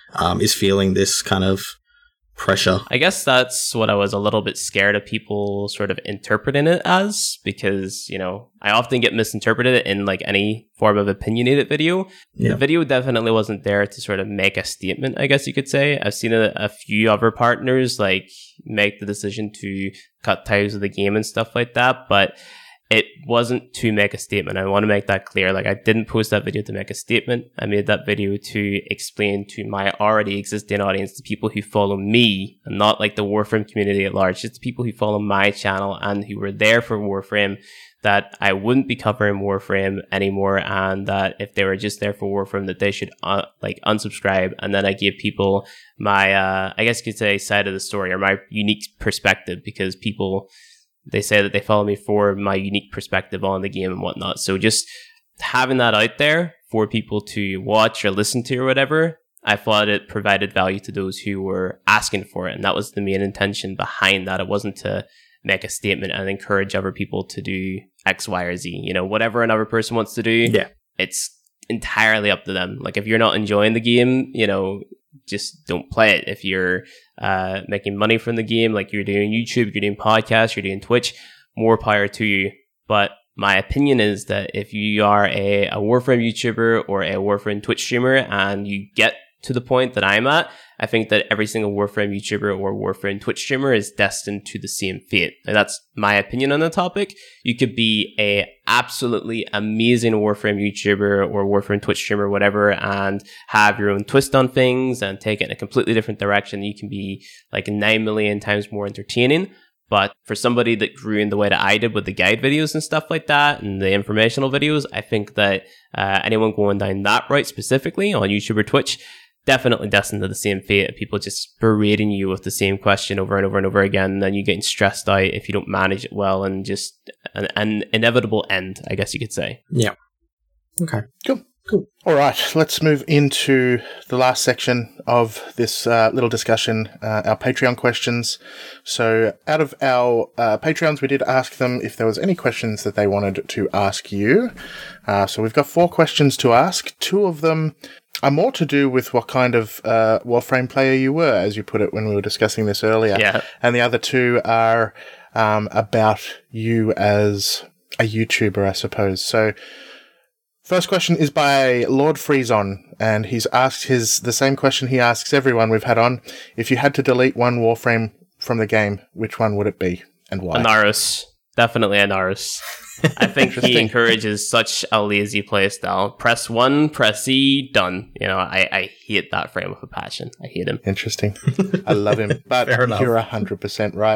is feeling this kind of pressure? I guess that's what I was a little bit scared of people sort of interpreting it as, because, you know, I often get misinterpreted in like any form of opinionated video. Yeah. The video definitely wasn't there to sort of make a statement, I guess you could say. I've seen a few other partners like make the decision to cut ties with the game and stuff like that, but it wasn't to make a statement. I want to make that clear. Like, I didn't post that video to make a statement. I made that video to explain to my already existing audience, the people who follow me, and not like the Warframe community at large, just the people who follow my channel and who were there for Warframe, that I wouldn't be covering Warframe anymore, and that if they were just there for Warframe, that they should unsubscribe. And then I gave people my, I guess you could say, side of the story, or my unique perspective, because people, they say that they follow me for my unique perspective on the game and whatnot. So just having that out there for people to watch or listen to or whatever, I thought it provided value to those who were asking for it. And that was the main intention behind that. It wasn't to make a statement and encourage other people to do X, Y, or Z. You know, whatever another person wants to do, it's entirely up to them. Like, if you're not enjoying the game, you know, just don't play it. If you're making money from the game, like you're doing YouTube, you're doing podcasts, you're doing Twitch, more power to you. But my opinion is that if you are a Warframe YouTuber or a Warframe Twitch streamer and you get to the point that I'm at, I think that every single Warframe YouTuber or Warframe Twitch streamer is destined to the same fate. And that's my opinion on the topic. You could be a absolutely amazing Warframe YouTuber or Warframe Twitch streamer, whatever, and have your own twist on things and take it in a completely different direction. You can be like 9 million times more entertaining. But for somebody that grew in the way that I did with the guide videos and stuff like that and the informational videos, I think that anyone going down that route specifically on YouTube or Twitch, definitely destined to the same fate of people just berating you with the same question over and over and over again, and then you getting stressed out if you don't manage it well, and just an inevitable end, I guess you could say. Yeah. Okay. Cool. All right, let's move into the last section of this little discussion, our Patreon questions. So out of our Patreons, we did ask them if there was any questions that they wanted to ask you. So we've got 4 questions to ask. 2 of them are more to do with what kind of Warframe player you were, as you put it when we were discussing this earlier. Yeah. And the other 2 are about you as a YouTuber, I suppose. So first question is by Lord Freezon, and he's asked the same question he asks everyone we've had on. If you had to delete one Warframe from the game, which one would it be, and why? Anaris. Definitely Anaris. I think he encourages such a lazy play style. Press 1, press E, done. You know, I hate that frame with a passion. I hate him. Interesting. I love him. But you're 100% right.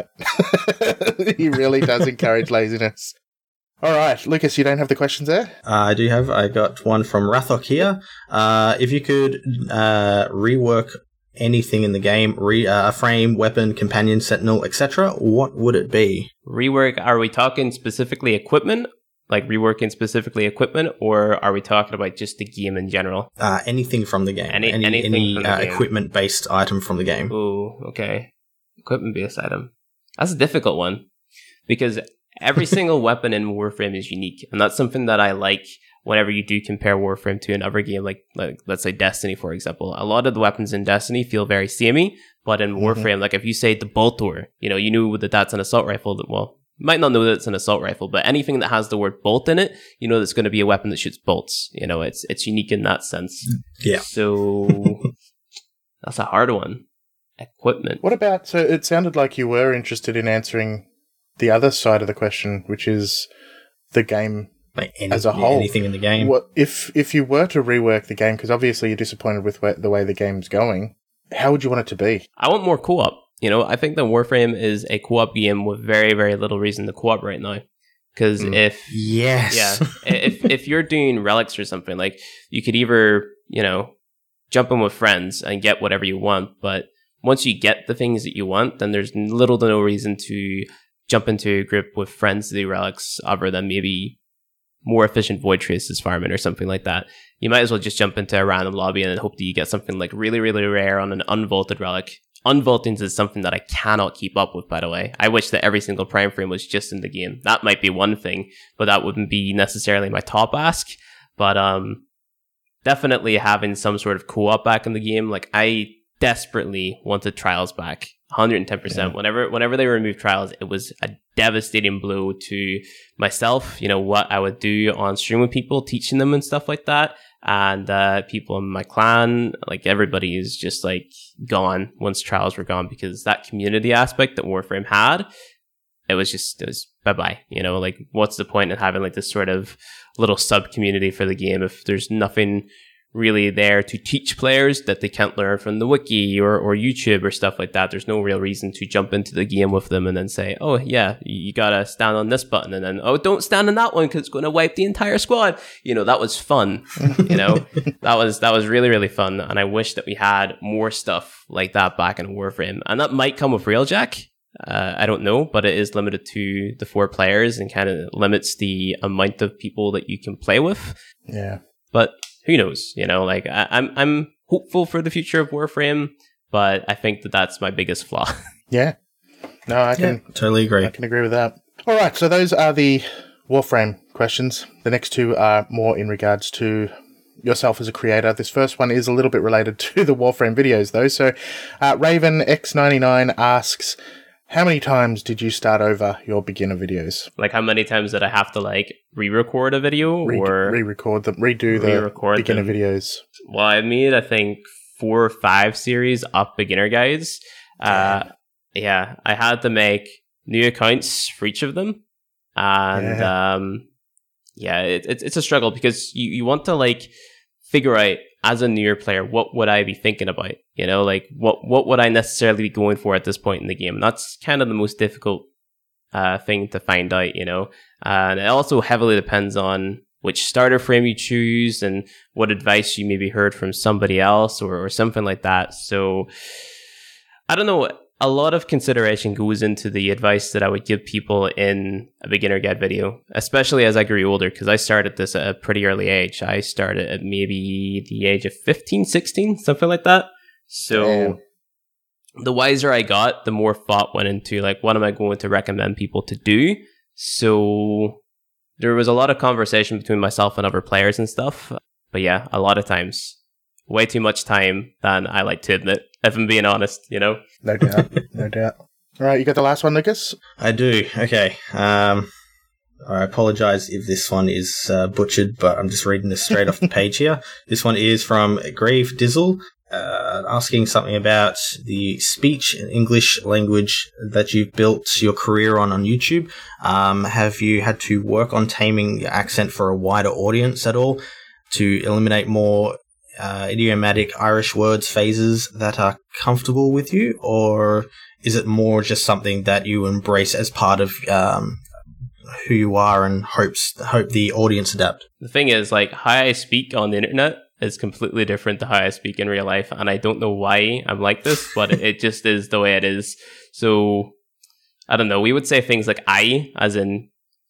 He really does encourage laziness. All right, Lucas, you don't have the questions there? I do have. I got one from Rathok here. If you could rework anything in the game, a frame, weapon, companion, sentinel, etc., what would it be? Rework, are we talking specifically equipment like reworking specifically equipment, or are we talking about just the game in general? Anything from the game. Any from the game. Equipment-based item from the game. Oh, okay. Equipment-based item. That's a difficult one, because every single weapon in Warframe is unique, and that's something that I like whenever you do compare Warframe to another game, like let's say Destiny, for example. A lot of the weapons in Destiny feel very samey, but in Warframe, like if you say the Boltor, you knew that that's an assault rifle. Well, you might not know that it's an assault rifle, but anything that has the word bolt in it, that's going to be a weapon that shoots bolts. It's unique in that sense. Yeah. So that's a hard one. Equipment. What about, so it sounded like you were interested in answering the other side of the question, which is the game like as a whole. Anything in the game. What if you were to rework the game, because obviously you're disappointed with the way the game's going, how would you want it to be? I want more co-op. I think that Warframe is a co-op game with very, very little reason to co-op right now. Because if you're doing relics or something, like you could either, jump in with friends and get whatever you want, but once you get the things that you want, then there's little to no reason to jump into a group with friends to do relics other than maybe more efficient void traces farming or something like that. You might as well just jump into a random lobby and hope that you get something like really, really rare on an unvaulted relic. Unvaulting is something that I cannot keep up with, by the way. I wish that every single prime frame was just in the game. That might be one thing, but that wouldn't be necessarily my top ask. But definitely having some sort of co-op back in the game. Like, I desperately wanted Trials back. 110%. Yeah. Whenever they removed Trials, it was a devastating blow to myself, what I would do on stream with people, teaching them and stuff like that. And people in my clan, like everybody is just like gone once Trials were gone, because that community aspect that Warframe had, it was bye-bye. Like, what's the point in having like this sort of little sub community for the game if there's nothing really there to teach players that they can't learn from the wiki or YouTube or stuff like that? There's no real reason to jump into the game with them and then say, oh yeah, you gotta stand on this button, and then, oh, don't stand on that one because it's going to wipe the entire squad. That was fun. That was really, really fun, and I wish that we had more stuff like that back in Warframe. And that might come with Railjack. I don't know, but it is limited to the 4 players and kind of limits the amount of people that you can play with. Yeah. But who knows? I'm hopeful for the future of Warframe, but I think that that's my biggest flaw. Yeah. No, I can totally agree. I can agree with that. All right, so those are the Warframe questions. The next 2 are more in regards to yourself as a creator. This first one is a little bit related to the Warframe videos, though. So Raven X99 asks, how many times did you start over your beginner videos? Like, how many times did I have to, like, re-record a video? Or re-record them, redo the beginner videos? Well, I made, I think, 4 or 5 series of beginner guides. Yeah, I had to make new accounts for each of them. And, it's a struggle, because you want to, like, figure out, as a newer player, what would I be thinking about? Like, what would I necessarily be going for at this point in the game? And that's kind of the most difficult thing to find out, And it also heavily depends on which starter frame you choose and what advice you maybe heard from somebody else or something like that. So, I don't know. A lot of consideration goes into the advice that I would give people in a beginner guide video, especially as I grew older, because I started this at a pretty early age. I started at maybe the age of 15, 16, something like that. So the wiser I got, the more thought went into, like, what am I going to recommend people to do? So there was a lot of conversation between myself and other players and stuff. But yeah, a lot of times. Way too much time than I like to admit, if I'm being honest, No doubt, no doubt. All right, you got the last one, Lucas? I do. Okay. I apologize if this one is butchered, but I'm just reading this straight off the page here. This one is from Grave Dizzle, asking something about the speech and English language that you've built your career on YouTube. Have you had to work on taming your accent for a wider audience at all to eliminate more idiomatic Irish words, phrases that are comfortable with you, or is it more just something that you embrace as part of who you are and hope the audience adapt? The thing is, like, how I speak on the internet is completely different to how I speak in real life, and I don't know why I'm like this, but it just is the way it is. So I don't know. We would say things like "I," as in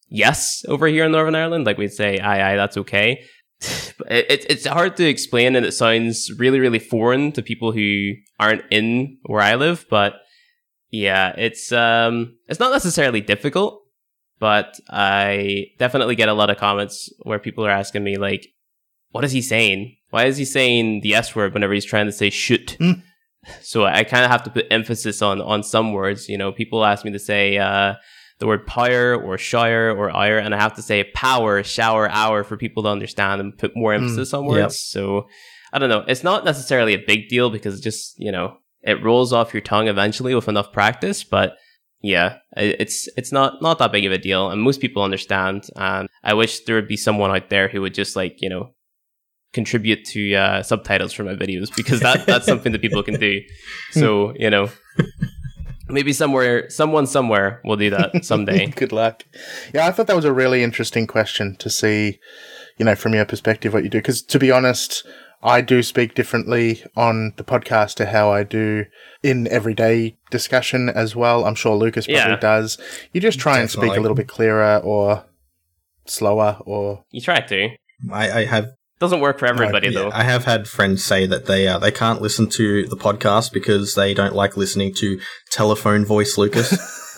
yes over here in Northern Ireland. Like we'd say, aye, that's okay. It's hard to explain, and it sounds really, really foreign to people who aren't in where I live. But yeah, it's not necessarily difficult, but I definitely get a lot of comments where people are asking me like, what is he saying? Why is he saying the S word whenever he's trying to say shoot? So I kind of have to put emphasis on some words. You know, people ask me to say the word pyre or shire or ire, and I have to say power, shower, hour for people to understand and put more emphasis on words. Yep. So I don't know. It's not necessarily a big deal because it just, you know, it rolls off your tongue eventually with enough practice. But yeah, it's not that big of a deal, and most people understand. And I wish there would be someone out there who would just like, you know, contribute to subtitles for my videos, because that's something that people can do. So, you know, maybe someone somewhere will do that someday. Good luck. Yeah, I thought that was a really interesting question to see, you know, from your perspective, what you do. Because to be honest, I do speak differently on the podcast to how I do in everyday discussion as well. I'm sure Lucas probably does. You just try and speak a little bit clearer or slower, or you try to. I have. Doesn't work for everybody, though. I have had friends say that they can't listen to the podcast because they don't like listening to telephone voice Lucas.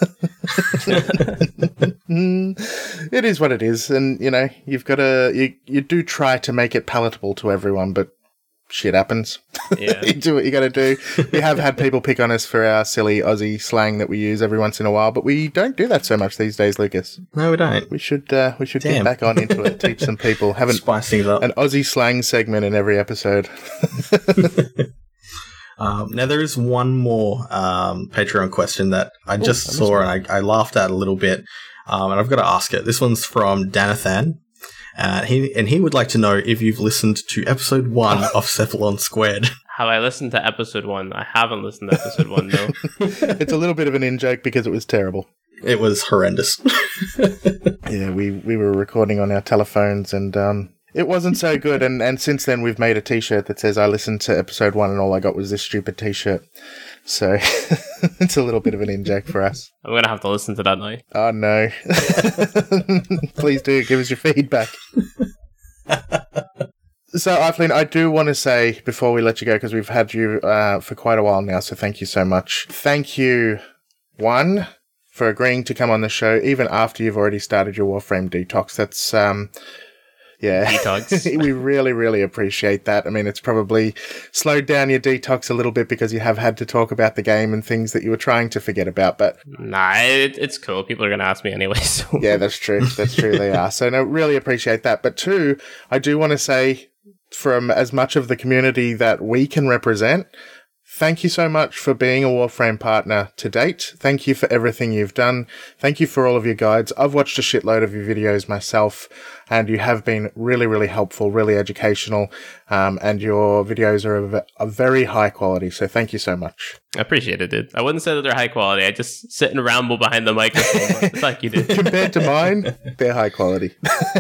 It is what it is, and you know, you've got to you do try to make it palatable to everyone, but shit happens. Yeah. You do what you got to do. We have had people pick on us for our silly Aussie slang that we use every once in a while, but we don't do that so much these days, Lucas. No, we don't. We should get back on into it. Teach some people. Have spice things up. An Aussie slang segment in every episode. Now there is one more Patreon question that I just saw and I laughed at a little bit, and I've got to ask it. This one's from Danathan. He would like to know if you've listened to episode 1 of Cephalon Squared. Have I listened to episode 1? I haven't listened to episode 1, no. It's a little bit of an in-joke because it was terrible. It was horrendous. Yeah, we were recording on our telephones, and it wasn't so good. And since then, we've made a T-shirt that says, I listened to episode 1 and all I got was this stupid T-shirt. So it's a little bit of an in-joke for us. I'm going to have to listen to that now. Oh, no. Please do. Give us your feedback. So, Eiflin, I do want to say, before we let you go, because we've had you for quite a while now, so thank you so much. Thank you, one, for agreeing to come on the show, even after you've already started your Warframe detox. That's... detox. We really, really appreciate that. I mean, it's probably slowed down your detox a little bit because you have had to talk about the game and things that you were trying to forget about, but... Nah, it's cool. People are going to ask me anyway, so... Yeah, that's true. That's true, they are. So, no, really appreciate that. But two, I do want to say, from as much of the community that we can represent, thank you so much for being a Warframe partner to date. Thank you for everything you've done. Thank you for all of your guides. I've watched a shitload of your videos myself, and you have been really, really helpful, really educational, and your videos are of very high quality. So thank you so much. I appreciate it, dude. I wouldn't say that they're high quality. I just sit and ramble behind the microphone. Thank you, dude. Compared to mine, they're high quality.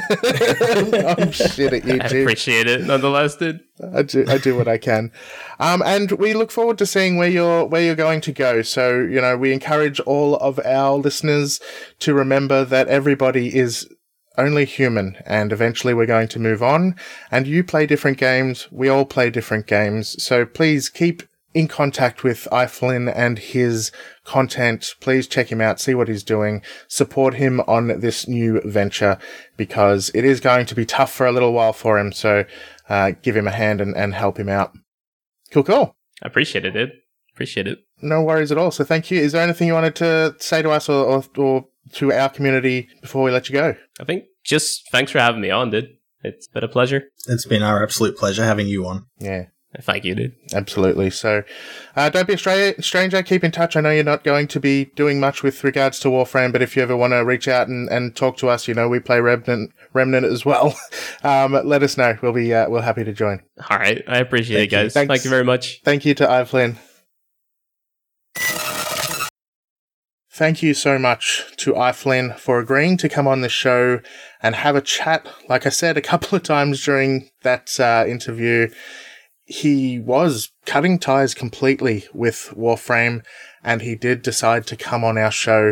I'm shit at you, I appreciate it, nonetheless, dude. I do what I can. And we look forward to seeing where you're going to go. So, you know, we encourage all of our listeners to remember that everybody is only human, and eventually we're going to move on, and you play different games, we all play different games, so please keep in contact with Eiflin and his content. Please check him out, see what he's doing, support him on this new venture, because it is going to be tough for a little while for him, so give him a hand and help him out. Cool. I appreciate it, dude. Appreciate it. No worries at all, so thank you. Is there anything you wanted to say to us or to our community before we let you go? I think just thanks for having me on, dude. It's been a pleasure. It's been our absolute pleasure having you on. Yeah. Thank you, dude. Absolutely. So, don't be a stranger. Keep in touch. I know you're not going to be doing much with regards to Warframe, but if you ever want to reach out and talk to us, you know, we play Remnant as well. Let us know. We're happy to join. All right. I appreciate it, guys. Thank you very much. Thank you to Eiflin. Thank you so much to Eiflin for agreeing to come on the show and have a chat. Like I said a couple of times during that interview, he was cutting ties completely with Warframe, and he did decide to come on our show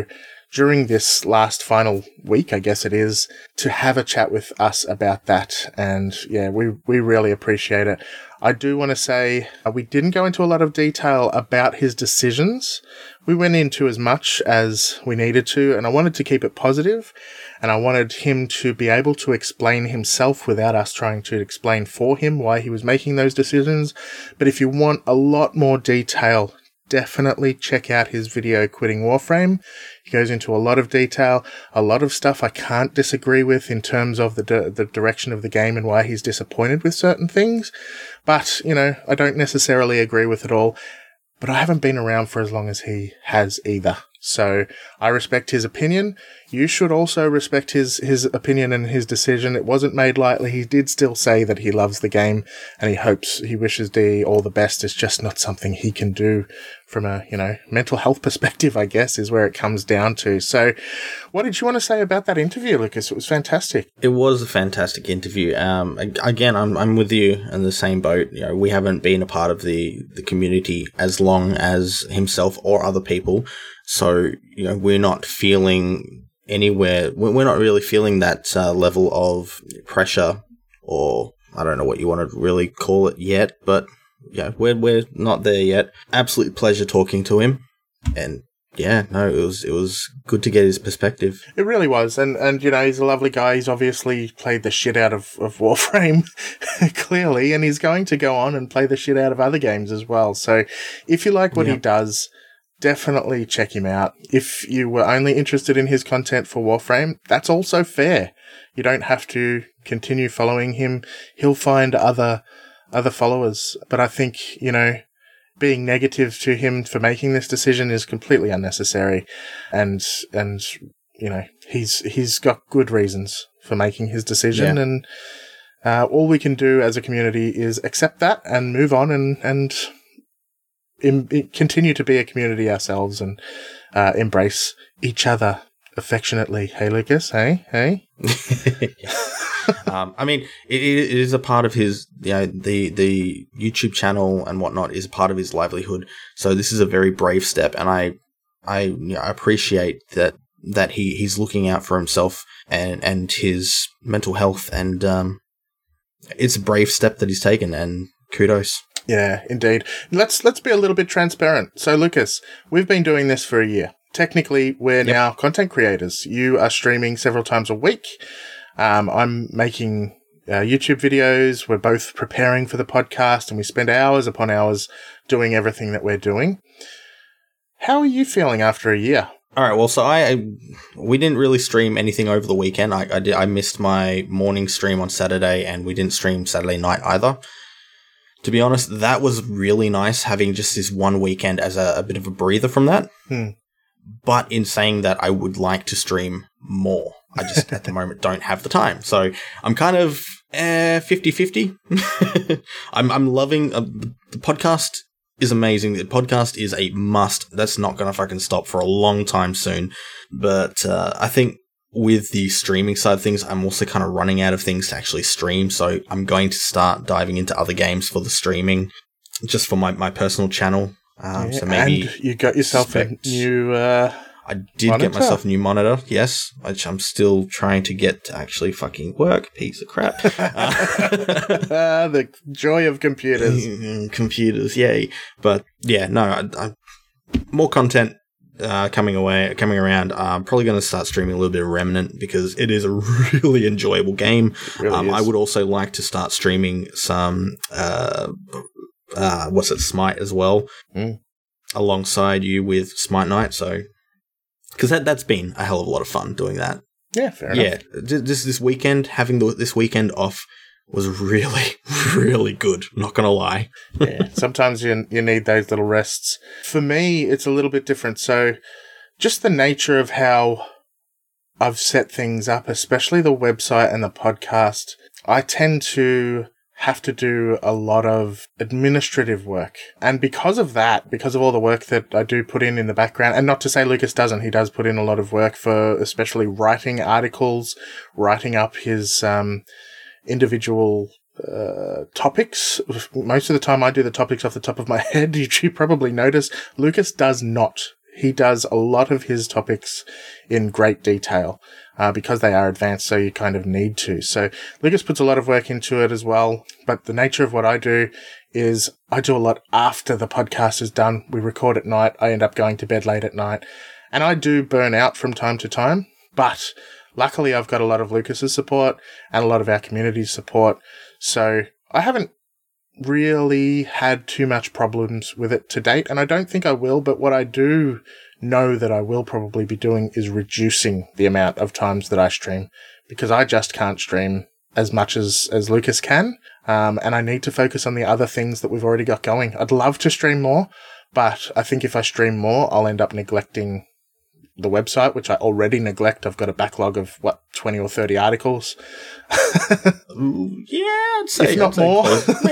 during this last final week, I guess it is, to have a chat with us about that. And yeah, we really appreciate it. I do want to say we didn't go into a lot of detail about his decisions. We went into as much as we needed to, and I wanted to keep it positive, and I wanted him to be able to explain himself without us trying to explain for him why he was making those decisions. But if you want a lot more detail, definitely check out his video Quitting Warframe. He goes into a lot of detail, a lot of stuff I can't disagree with in terms of the direction of the game and why he's disappointed with certain things. But, you know, I don't necessarily agree with it all. But I haven't been around for as long as he has either. So I respect his opinion. You should also respect his opinion and his decision. It wasn't made lightly. He did still say that he loves the game and he wishes Dee all the best. It's just not something he can do from a, you know, mental health perspective, I guess, is where it comes down to. So what did you want to say about that interview, Lucas? It was fantastic. It was a fantastic interview. Again, I'm with you in the same boat. You know, we haven't been a part of the community as long as himself or other people. So, you know, we're not feeling anywhere. We're not really feeling that level of pressure, or I don't know what you want to really call it yet, but yeah, we're not there yet. Absolute pleasure talking to him, and yeah, no, it was good to get his perspective. It really was, and you know, he's a lovely guy. He's obviously played the shit out of Warframe, clearly, and he's going to go on and play the shit out of other games as well. So, if you like what he does, definitely check him out. If you were only interested in his content for Warframe, that's also fair. You don't have to continue following him. He'll find other followers. But I think, you know, being negative to him for making this decision is completely unnecessary. And you know, he's got good reasons for making his decision. Yeah. And all we can do as a community is accept that and move on and continue to be a community ourselves and embrace each other affectionately. Hey, Lucas. Hey. I mean, it is a part of his, you know, the YouTube channel and whatnot is a part of his livelihood. So this is a very brave step, and I you know, appreciate that he's looking out for himself and his mental health, and it's a brave step that he's taken, and kudos. Yeah, indeed. Let's be a little bit transparent. So, Lucas, we've been doing this for a year. Technically, we're now content creators. You are streaming several times a week. I'm making YouTube videos. We're both preparing for the podcast, and we spend hours upon hours doing everything that we're doing. How are you feeling after a year? All right. Well, so we didn't really stream anything over the weekend. I missed my morning stream on Saturday, and we didn't stream Saturday night either. To be honest, that was really nice, having just this one weekend as a bit of a breather from that. But in saying that, I would like to stream more. I just, at the moment, don't have the time. So I'm kind of 50-50. I'm loving the podcast is amazing. The podcast is a must. That's not going to fucking stop for a long time soon. But I think with the streaming side of things, I'm also kind of running out of things to actually stream. So I'm going to start diving into other games for the streaming, just for my personal channel. So maybe, and you got yourself a new I did get myself a new monitor, yes, which I'm still trying to get to actually fucking work. Piece of crap. The joy of computers. Computers, yay. But yeah, no, more content coming around. I'm probably going to start streaming a little bit of Remnant because it is a really enjoyable game. Really I would also like to start streaming some Smite as well, alongside you with Smite Night. So, because that's been a hell of a lot of fun doing that. Yeah, fair enough. Yeah, this weekend, having this weekend off was really, really good. Not gonna lie. Yeah, sometimes you need those little rests. For me, it's a little bit different. So, just the nature of how I've set things up, especially the website and the podcast, I tend to have to do a lot of administrative work. And because of that, because of all the work that I do put in the background, and not to say Lucas doesn't, he does put in a lot of work for especially writing articles, writing up his individual topics. Most of the time I do the topics off the top of my head. You probably notice Lucas does not. he does a lot of his topics in great detail because they are advanced, so you kind of need to. So Lucas puts a lot of work into it as well, but the nature of what I do is I do a lot after the podcast is done. We record at night. I end up going to bed late at night, and I do burn out from time to time, but luckily I've got a lot of Lucas's support and a lot of our community's support, so I haven't really had too much problems with it to date, and I don't think I will, but what I do know that I will probably be doing is reducing the amount of times that I stream, because I just can't stream as much as Lucas can, and I need to focus on the other things that we've already got going. I'd love to stream more, but I think if I stream more, I'll end up neglecting the website, which I already neglect. I've got a backlog of 20 or 30 articles. Yeah, I'd say if not more.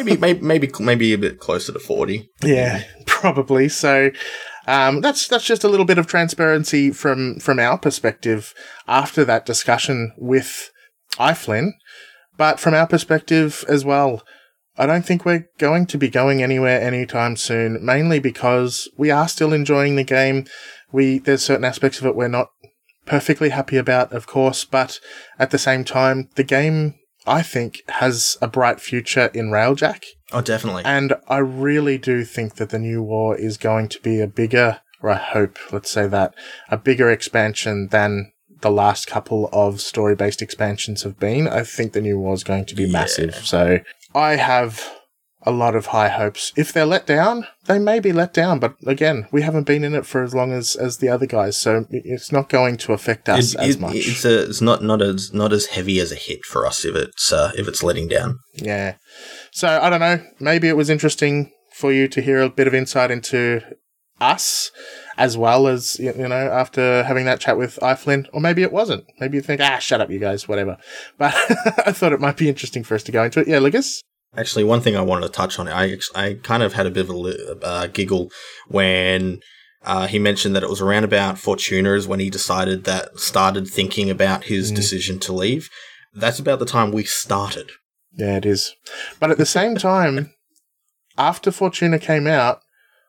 maybe a bit closer to 40. Yeah, probably. So that's just a little bit of transparency from our perspective after that discussion with iFlynn. But from our perspective as well, I don't think we're going to be going anywhere anytime soon, mainly because we are still enjoying the game. There's certain aspects of it we're not perfectly happy about, of course, but at the same time, the game, I think, has a bright future in Railjack. Oh, definitely. And I really do think that the new war is going to be a bigger, or I hope, let's say that, a bigger expansion than the last couple of story-based expansions have been. I think the new war is going to be massive. So I have a lot of high hopes. If they're let down, they may be let down. But again, we haven't been in it for as long as the other guys, so it's not going to affect us as much. It's not as heavy as a hit for us if it's letting down. Yeah. So I don't know. Maybe it was interesting for you to hear a bit of insight into us, as well as, after having that chat with iFlynn, or maybe it wasn't. Maybe you think, shut up, you guys, whatever. But I thought it might be interesting for us to go into it. Yeah, Lucas? Actually, one thing I wanted to touch on, I kind of had a bit of a giggle when he mentioned that it was around about Fortuna's when he started thinking about his decision to leave. That's about the time we started. Yeah, it is. But at the same time, after Fortuna came out,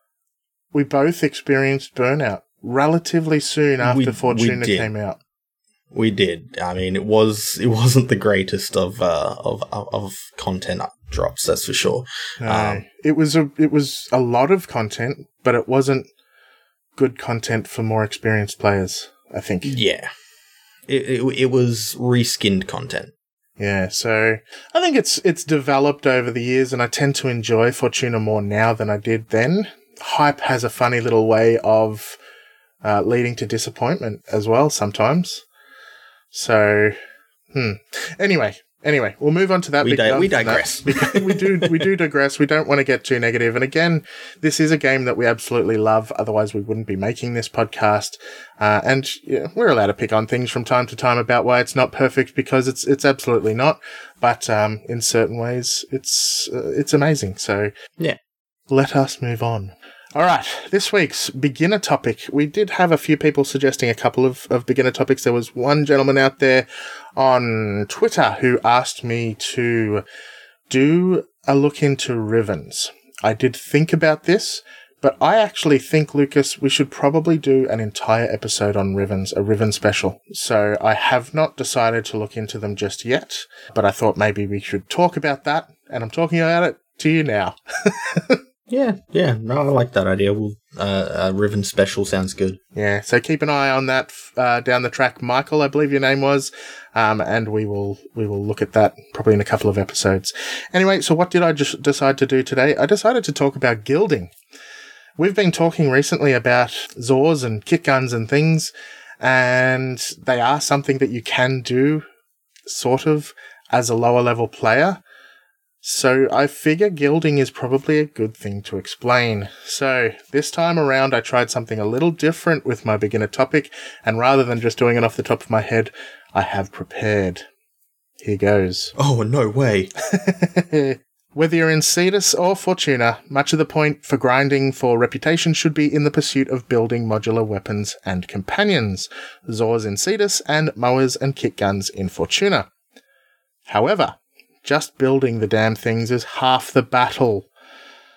we both experienced burnout relatively soon after Fortuna came out. We did. I mean, it wasn't the greatest of content drops, that's for sure. No, it was a lot of content, but it wasn't good content for more experienced players, I think. Yeah, it was reskinned content. Yeah, so I think it's developed over the years, and I tend to enjoy Fortuna more now than I did then. Hype has a funny little way of leading to disappointment as well sometimes. So, Anyway, we'll move on to that. We digress. We do digress. We don't want to get too negative. And again, this is a game that we absolutely love. Otherwise, we wouldn't be making this podcast. And we're allowed to pick on things from time to time about why it's not perfect, because it's absolutely not. But in certain ways, it's amazing. So yeah, let us move on. All right, this week's beginner topic. We did have a few people suggesting a couple of beginner topics. There was one gentleman out there on Twitter who asked me to do a look into Rivens. I did think about this, but I actually think, Lucas, we should probably do an entire episode on Rivens, a Riven special. So I have not decided to look into them just yet, but I thought maybe we should talk about that, and I'm talking about it to you now. Yeah. No, I like that idea. Riven special sounds good. Yeah, so keep an eye on that down the track. Michael, I believe your name was, and we will look at that probably in a couple of episodes. Anyway, so what did I just decide to do today? I decided to talk about gilding. We've been talking recently about Zors and kit guns and things, and they are something that you can do sort of as a lower level player. So I figure gilding is probably a good thing to explain. So this time around, I tried something a little different with my beginner topic, and rather than just doing it off the top of my head, I have prepared. Here goes. Oh, no way. Whether you're in Cetus or Fortuna, much of the point for grinding for reputation should be in the pursuit of building modular weapons and companions, Zors in Cetus and mowers and kit guns in Fortuna. However, just building the damn things is half the battle.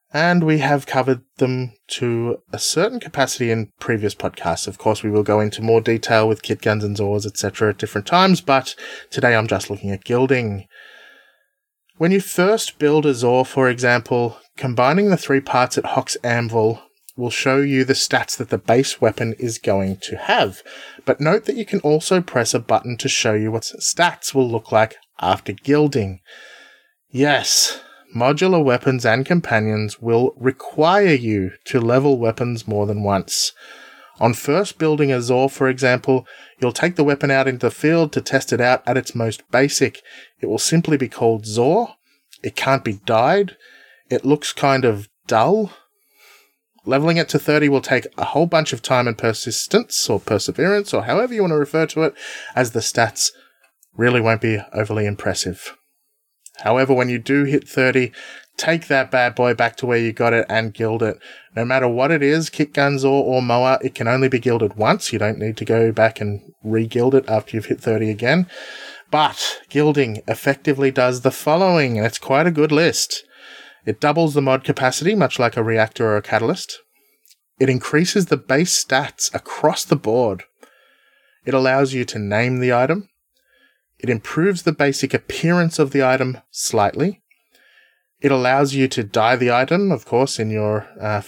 And we have covered them to a certain capacity in previous podcasts. Of course, we will go into more detail with kit guns and Zors, etc. at different times, but today I'm just looking at gilding. When you first build a Zor, for example, combining the 3 parts at Hock's Anvil will show you the stats that the base weapon is going to have. But note that you can also press a button to show you what stats will look like after gilding. Yes, modular weapons and companions will require you to level weapons more than once. On first building a Zor, for example, you'll take the weapon out into the field to test it out at its most basic. It will simply be called Zor. It can't be dyed. It looks kind of dull. Leveling it to 30 will take a whole bunch of time and persistence, or perseverance, or however you want to refer to it, as the stats really won't be overly impressive. However, when you do hit 30, take that bad boy back to where you got it and gild it. No matter what it is, kit guns or mower, it can only be gilded once. You don't need to go back and re-gild it after you've hit 30 again. But gilding effectively does the following, and it's quite a good list. It doubles the mod capacity, much like a reactor or a catalyst. It increases the base stats across the board. It allows you to name the item. It improves the basic appearance of the item slightly. It allows you to dye the item, of course, in your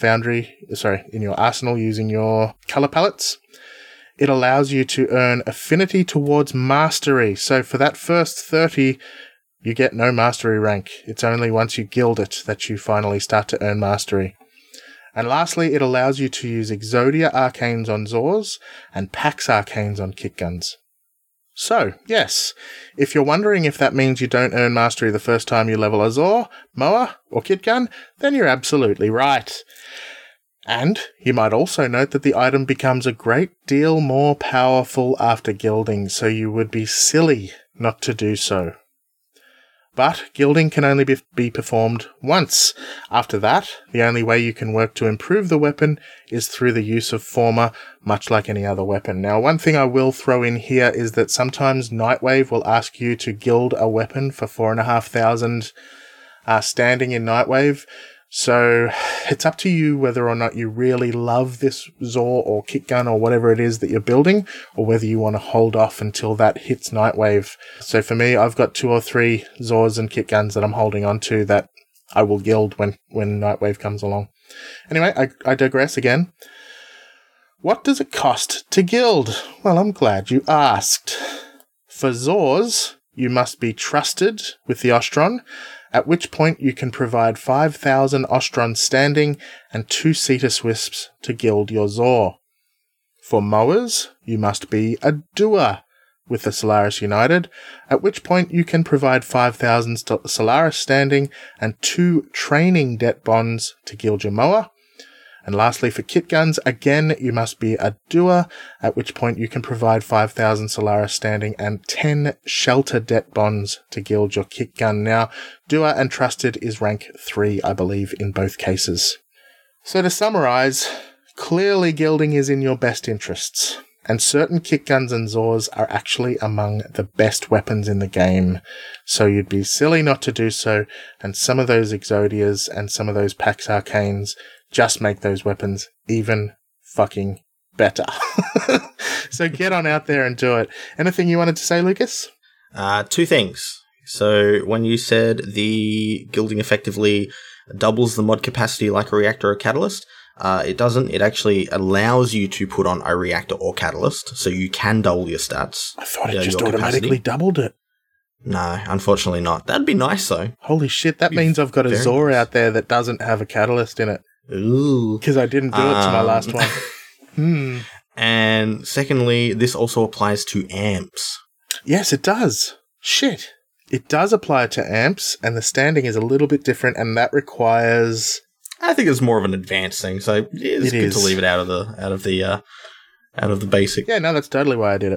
in your arsenal using your color palettes. It allows you to earn affinity towards mastery. So for that first 30, you get no mastery rank. It's only once you gild it that you finally start to earn mastery. And lastly, it allows you to use Exodia Arcanes on Zors and Pax Arcanes on kit guns. So, yes, if you're wondering if that means you don't earn mastery the first time you level a Zor, mower, or kit gun, then you're absolutely right. And you might also note that the item becomes a great deal more powerful after gilding, so you would be silly not to do so. But gilding can only be performed once. After that, the only way you can work to improve the weapon is through the use of Forma, much like any other weapon. Now, one thing I will throw in here is that sometimes Nightwave will ask you to gild a weapon for 4,500 standing in Nightwave. So it's up to you whether or not you really love this Zor or kit gun or whatever it is that you're building, or whether you want to hold off until that hits Nightwave. So for me, I've got 2 or 3 Zors and kit guns that I'm holding on to that I will gild when Nightwave comes along. Anyway, I digress again. What does it cost to gild? Well, I'm glad you asked. For Zors, you must be trusted with the Ostron, at which point you can provide 5,000 Ostron standing and 2 Cetus Wisps to gild your Zor. For mowers, you must be a doer with the Solaris United, at which point you can provide 5,000 Solaris standing and 2 training debt bonds to gild your mower. And lastly, for kit guns, again, you must be a doer, at which point you can provide 5,000 Solaris standing and 10 shelter debt bonds to gild your kit gun. Now, doer and trusted is rank 3, I believe, in both cases. So to summarize, clearly gilding is in your best interests, and certain kit guns and Zors are actually among the best weapons in the game, so you'd be silly not to do so, and some of those Exodias and some of those Pax Arcanes just make those weapons even fucking better. So get on out there and do it. Anything you wanted to say, Lucas? 2 things. So when you said the gilding effectively doubles the mod capacity like a reactor or catalyst, it doesn't. It actually allows you to put on a reactor or catalyst, so you can double your stats. I thought it just automatically doubled it. No, unfortunately not. That'd be nice, though. Holy shit, that means I've got a Zor out there that doesn't have a catalyst in it. Ooh. Because I didn't do it to my last one. And secondly, this also applies to amps. Yes, it does. Shit. It does apply to amps, and the standing is a little bit different, and that requires... I think it's more of an advanced thing, so it's good to leave it out of the basic. Yeah, no, that's totally why I did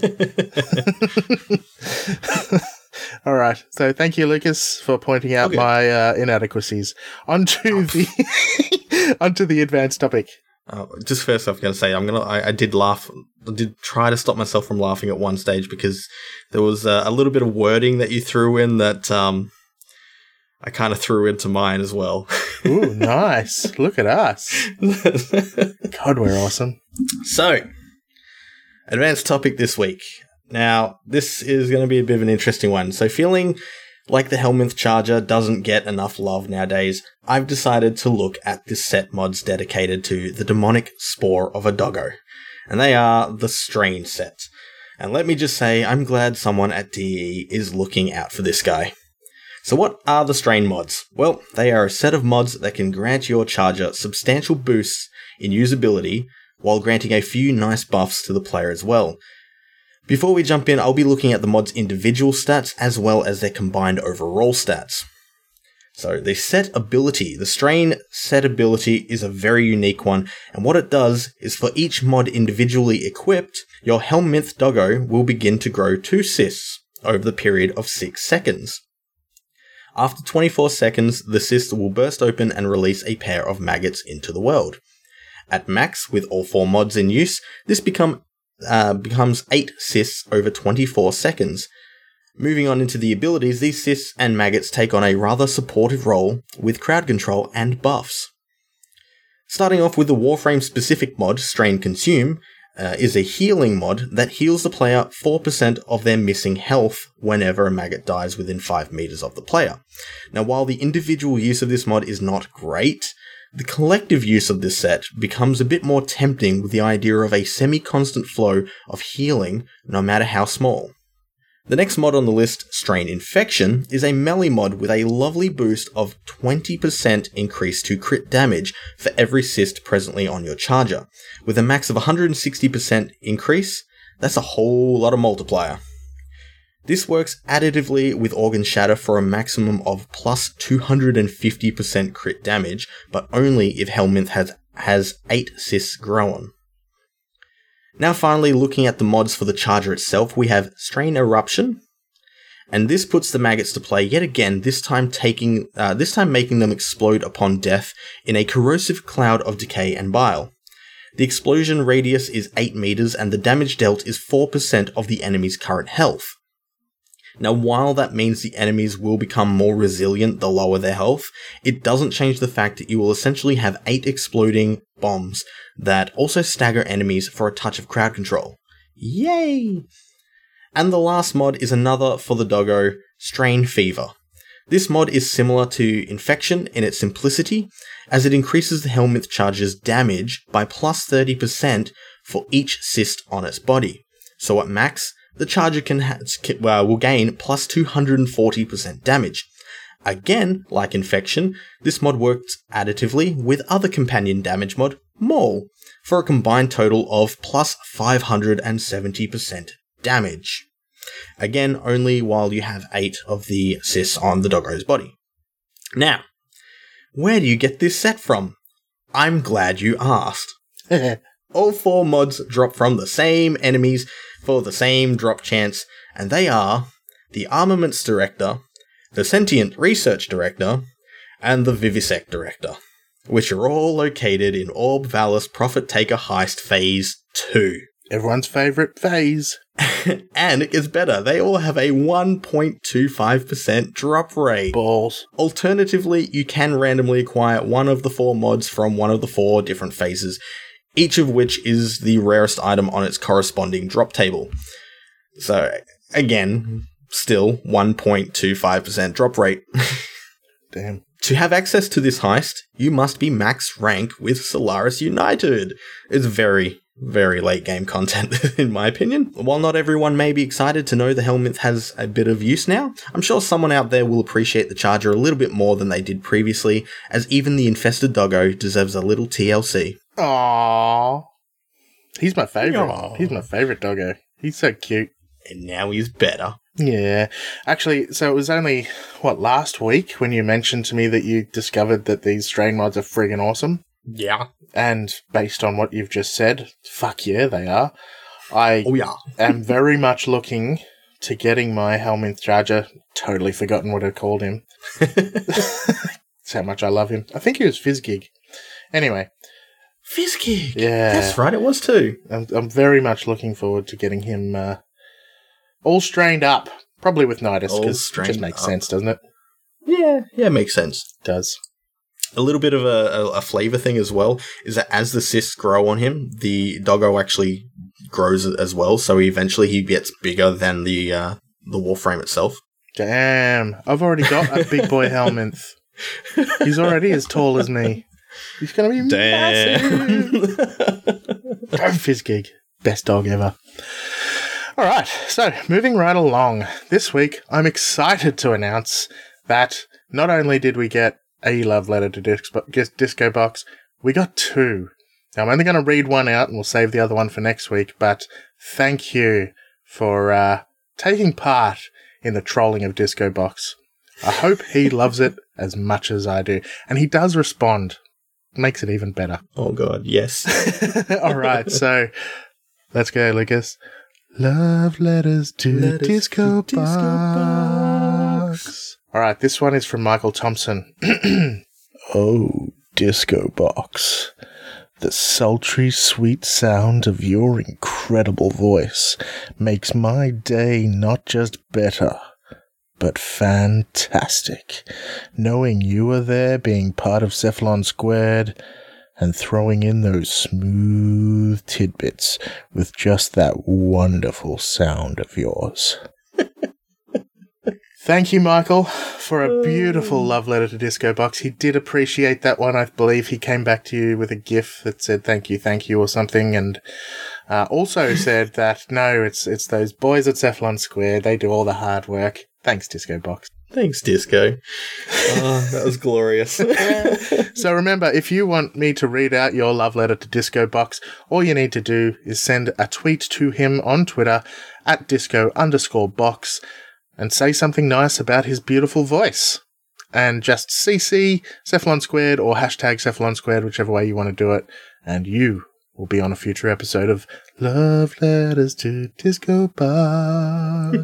it. All right. So thank you, Lucas, for pointing out my inadequacies. Onto the advanced topic. Just first off, I'm going to say I did laugh. I did try to stop myself from laughing at one stage because there was a little bit of wording that you threw in that I kind of threw into mine as well. Ooh, nice. Look at us. God, we're awesome. So, advanced topic this week. Now, this is going to be a bit of an interesting one. So, feeling like the Helminth Charger doesn't get enough love nowadays, I've decided to look at the set mods dedicated to the demonic spore of a doggo. And they are the Strain set. And let me just say, I'm glad someone at DE is looking out for this guy. So what are the Strain mods? Well, they are a set of mods that can grant your charger substantial boosts in usability, while granting a few nice buffs to the player as well. Before we jump in, I'll be looking at the mod's individual stats as well as their combined overall stats. So the set ability, the Strain set ability is a very unique one, and what it does is for each mod individually equipped, your Helminth Doggo will begin to grow 2 cysts over the period of 6 seconds. After 24 seconds, the cyst will burst open and release a pair of maggots into the world. At max, with all 4 mods in use, this becomes 8 cysts over 24 seconds. Moving on into the abilities, these cysts and maggots take on a rather supportive role with crowd control and buffs. Starting off with the Warframe specific mod, Strain Consume, is a healing mod that heals the player 4% of their missing health whenever a maggot dies within 5 meters of the player. Now, while the individual use of this mod is not great, the collective use of this set becomes a bit more tempting with the idea of a semi-constant flow of healing, no matter how small. The next mod on the list, Strain Infection, is a melee mod with a lovely boost of 20% increase to crit damage for every cyst presently on your charger. With a max of 160% increase, that's a whole lot of multiplier. This works additively with Organ Shatter for a maximum of plus 250% crit damage, but only if Helminth has 8 cysts grown. Now finally, looking at the mods for the charger itself, we have Strain Eruption, and this puts the maggots to play yet again, this time making them explode upon death in a corrosive cloud of decay and bile. The explosion radius is 8 meters and the damage dealt is 4% of the enemy's current health. Now, while that means the enemies will become more resilient the lower their health, it doesn't change the fact that you will essentially have 8 exploding bombs that also stagger enemies for a touch of crowd control. Yay! And the last mod is another for the doggo, Strain Fever. This mod is similar to Infection in its simplicity, as it increases the Helminth Charger's damage by plus 30% for each cyst on its body. So at max, the charger will gain plus 240% damage. Again, like Infection, this mod works additively with other companion damage mod, Maul, for a combined total of plus 570% damage. Again, only while you have 8 of the cysts on the doggo's body. Now, where do you get this set from? I'm glad you asked. All 4 mods drop from the same enemies for the same drop chance, and they are the Armaments Director, the Sentient Research Director, and the Vivisect Director, which are all located in Orb Valis Profit Taker Heist Phase 2. Everyone's favourite phase. And it gets better. They all have a 1.25% drop rate. Balls. Alternatively, you can randomly acquire one of the 4 mods from one of the 4 different phases, each of which is the rarest item on its corresponding drop table. So, again, still 1.25% drop rate. Damn. To have access to this heist, you must be max rank with Solaris United. It's very, very late game content, in my opinion. While not everyone may be excited to know the Helminth has a bit of use now, I'm sure someone out there will appreciate the charger a little bit more than they did previously, as even the infested doggo deserves a little TLC. Aww. He's my favourite. Aww. He's my favourite doggo. He's so cute. And now he's better. Yeah. Actually, so it was only, last week when you mentioned to me that you discovered that these Strain mods are friggin' awesome? Yeah. And based on what you've just said, fuck yeah, they are. I am very much looking to getting my Helminth Charger. Totally forgotten what I called him. That's how much I love him. I think he was Fizzgig. Anyway. Fizzgig? Yeah. That's right, it was too. I'm very much looking forward to getting him all strained up. Probably with Nidus, because it just makes sense, doesn't it? Yeah, makes sense. Does. A little bit of a flavor thing as well is that as the cysts grow on him, the doggo actually grows as well. So eventually he gets bigger than the Warframe itself. Damn, I've already got a big boy Helminth. He's already as tall as me. He's going to be massive. Fizzgig. Best dog ever. All right, so moving right along. This week, I'm excited to announce that not only did we get a love letter to Disco Box, we got 2. Now, I'm only going to read one out and we'll save the other one for next week, but thank you for taking part in the trolling of Disco Box. I hope he loves it as much as I do. And he does respond. Makes it even better. Oh, God, yes. All right, so let's go, Lucas. Love letters to Disco Box. All right, this one is from Michael Thompson. Oh, Disco Box. The sultry, sweet sound of your incredible voice makes my day not just better, but fantastic. Knowing you are there, being part of Cephalon Squared, and throwing in those smooth tidbits with just that wonderful sound of yours. Thank you, Michael, for a beautiful love letter to Disco Box. He did appreciate that one. I believe he came back to you with a GIF that said thank you, or something, and also said that, no, it's those boys at Cephalon Squared. They do all the hard work. Thanks, Disco Box. Thanks, Disco. Oh, that was glorious. So remember, if you want me to read out your love letter to Disco Box, all you need to do is send a tweet to him on Twitter at @disco_box and say something nice about his beautiful voice. And just CC Cephalon Squared or hashtag Cephalon Squared, whichever way you want to do it, and you will be on a future episode of Love Letters to Disco Box.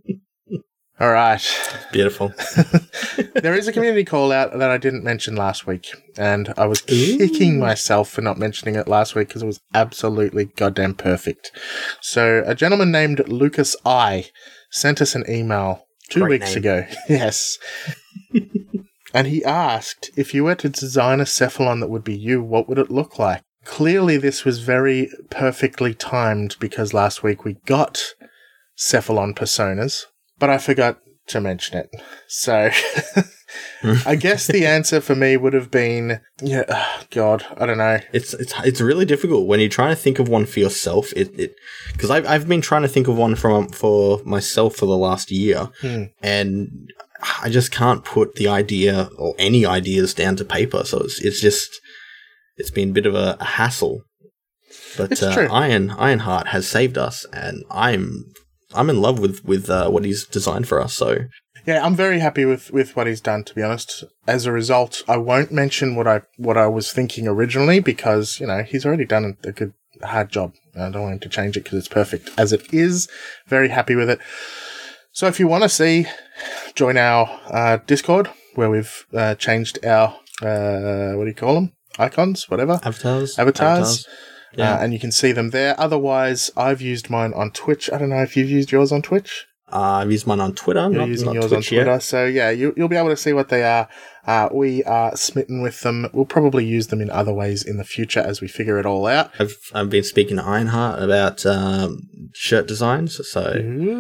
All right. Beautiful. There is a community call out that I didn't mention last week, and I was kicking myself for not mentioning it last week because it was absolutely goddamn perfect. So a gentleman named Lucas I sent us an email 2 Great weeks name. ago. Yes. And he asked, if you were to design a Cephalon that would be you, what would it look like? Clearly this was very perfectly timed because last week we got Cephalon personas, but I forgot to mention it. So I guess the answer for me would have been, I don't know. It's really difficult when you're trying to think of one for yourself. Because I've been trying to think of one for myself for the last year, and I just can't put the idea or any ideas down to paper. So it's been a bit of a hassle. But It's true. Ironheart has saved us, and I'm in love with what he's designed for us. So Yeah, I'm very happy with what he's done, to be honest. As a result, I won't mention what I was thinking originally because, he's already done a good, hard job. I don't want him to change it because it's perfect as it is. Very happy with it. So if you want to join our Discord, where we've changed our, what do you call them? Icons? Whatever. Avatars. Yeah. And you can see them there. Otherwise, I've used mine on Twitch. I don't know if you've used yours on Twitch. I've used mine on Twitter. You're not using yours Twitch on Twitter. yet. So, yeah, you'll be able to see what they are. We are smitten with them. We'll probably use them in other ways in the future as we figure it all out. I've been speaking to Ironheart about shirt designs. So,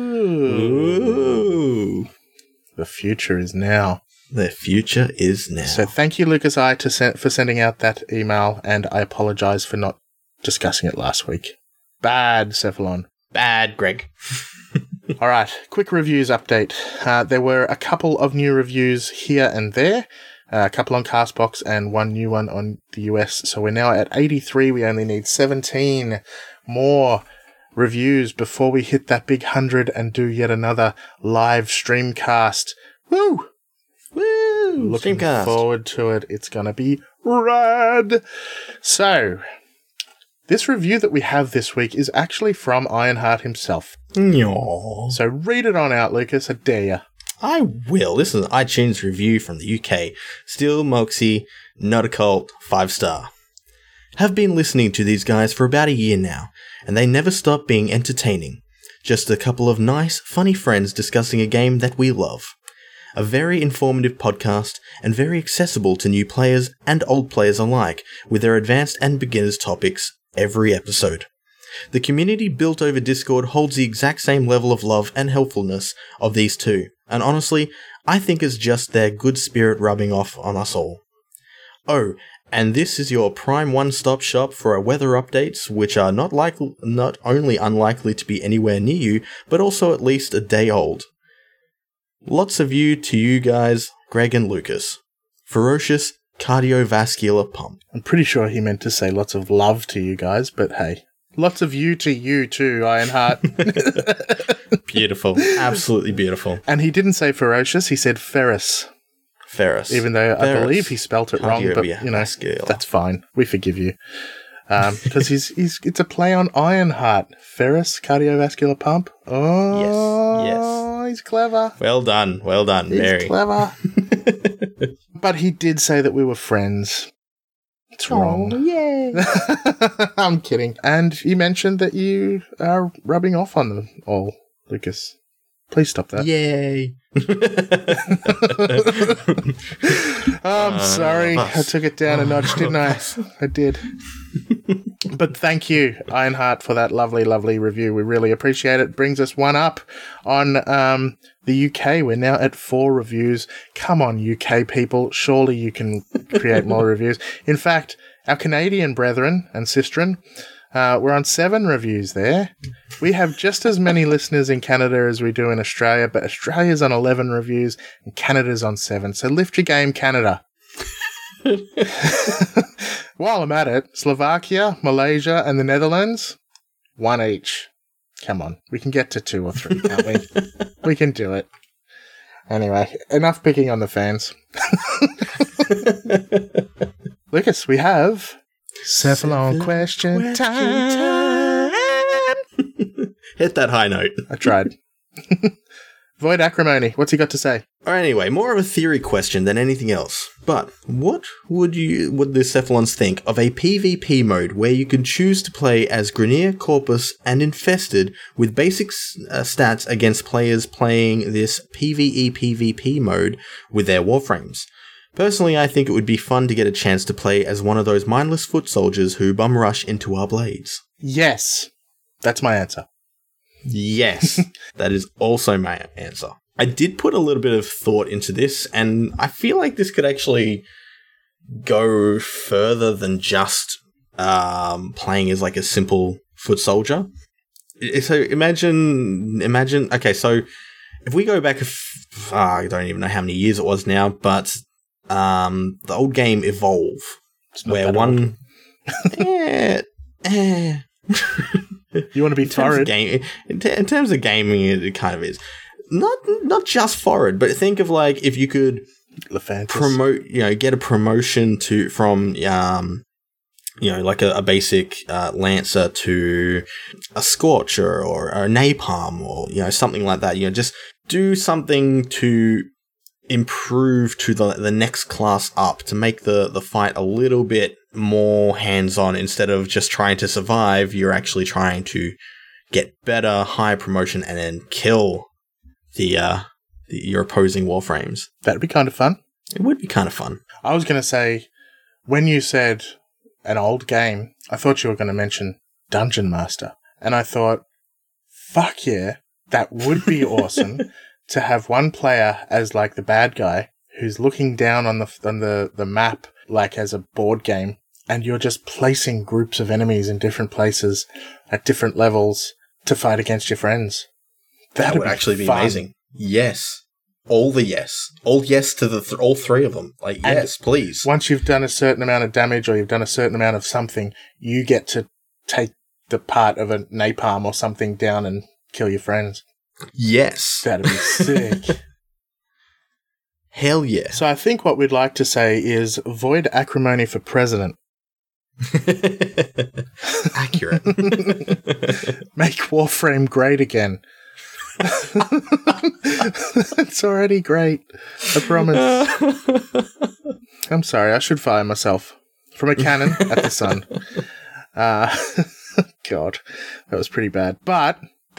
Ooh. The future is now. The future is now. So thank you, Lucas I, for sending out that email, and I apologize for not discussing it last week. Bad, Cephalon. Bad, Greg. All right, quick reviews update. There were a couple of new reviews here and there, a couple on CastBox and one new one on the US. So we're now at 83. We only need 17 more reviews before we hit that big 100 and do yet another live streamcast. Woo! Woo! Looking Streamcast. forward to it. It's going to be rad. So, this review that we have this week is actually from Ironheart himself. Nyah. So read it on out, Lucas. I dare you. I will. This is an iTunes review from the UK. Still Moxie, not a cult, 5-star. Have been listening to these guys for about a year now, and they never stop being entertaining. Just a couple of nice, funny friends discussing a game that we love. a very informative podcast and very accessible to new players and old players alike with their advanced and beginners topics every episode. The community built over Discord holds the exact same level of love and helpfulness of these two, and honestly, I think it's just their good spirit rubbing off on us all. Oh, and this is your prime one-stop shop for our weather updates, which are not only unlikely to be anywhere near you, but also at least a day old. Lots of you to you guys, Greg and Lucas. Ferocious cardiovascular pump. I'm pretty sure he meant to say lots of love to you guys, but hey. Lots of you to you too, Ironheart. Beautiful. Absolutely beautiful. And he didn't say ferocious, he said ferrous. Ferrous. Even though I Ferrous. believe he spelt it wrong, but that's fine. We forgive you. Because it's a play on Ironheart. Ferrous, cardiovascular pump. Oh, yes. He's clever. Well done. He's clever. But he did say that we were friends. It's wrong. Yay. I'm kidding. And you mentioned that you are rubbing off on them all, Lucas. Please stop that. Yay. I'm sorry. I took it down a notch, didn't I? I did. But thank you, Ironheart, for that lovely, lovely review. We really appreciate it. Brings us one up on the UK. We're now at 4 reviews. Come on, UK people. Surely you can create more reviews. In fact, our Canadian brethren and sistren, we're on 7 reviews there. We have just as many listeners in Canada as we do in Australia, but Australia's on 11 reviews and Canada's on 7. So lift your game, Canada. While I'm at it, Slovakia, Malaysia, and the Netherlands, 1 each. Come on, we can get to 2 or 3, can't we? We can do it. Anyway, enough picking on the fans. Lucas, we have Cephalon question time. Hit that high note. I tried. Void Acrimony, what's he got to say? Anyway, more of a theory question than anything else. But what would the Cephalons think of a PvP mode where you can choose to play as Grineer, Corpus, and Infested with basic stats against players playing this PvE PvP mode with their Warframes? Personally, I think it would be fun to get a chance to play as one of those mindless foot soldiers who bum rush into our blades. Yes. That's my answer. Yes, that is also my answer. I did put a little bit of thought into this, and I feel like this could actually go further than just playing as like a simple foot soldier. So imagine. Okay, so if we go back, I don't even know how many years it was now, but the old game Evolve, where one. You want to be torrid? In terms of gaming, it kind of is. Not just forward, but think of like if you could promote, get a promotion from like a basic Lancer to a Scorcher or a Napalm or something like that. Just do something to improve to the next class up to make the fight a little bit more hands-on. Instead of just trying to survive, you're actually trying to get better, higher promotion, and then kill your opposing Warframes. That'd be kind of fun. It would be kind of fun. I was going to say, when you said an old game, I thought you were going to mention Dungeon Master. And I thought, fuck yeah, that would be awesome to have one player as like the bad guy who's looking down on the map like as a board game, and you're just placing groups of enemies in different places at different levels to fight against your friends. That would actually be amazing. Yes. All yes to all 3 of them. Like, and yes, please. Once you've done a certain amount of damage or you've done a certain amount of something, you get to take the part of a napalm or something down and kill your friends. Yes. That'd be sick. Hell yeah. So I think what we'd like to say is Void Acrimony for president. Accurate. Make Warframe great again. It's already great. I promise. I'm sorry, I should fire myself from a cannon at the sun. God, that was pretty bad. But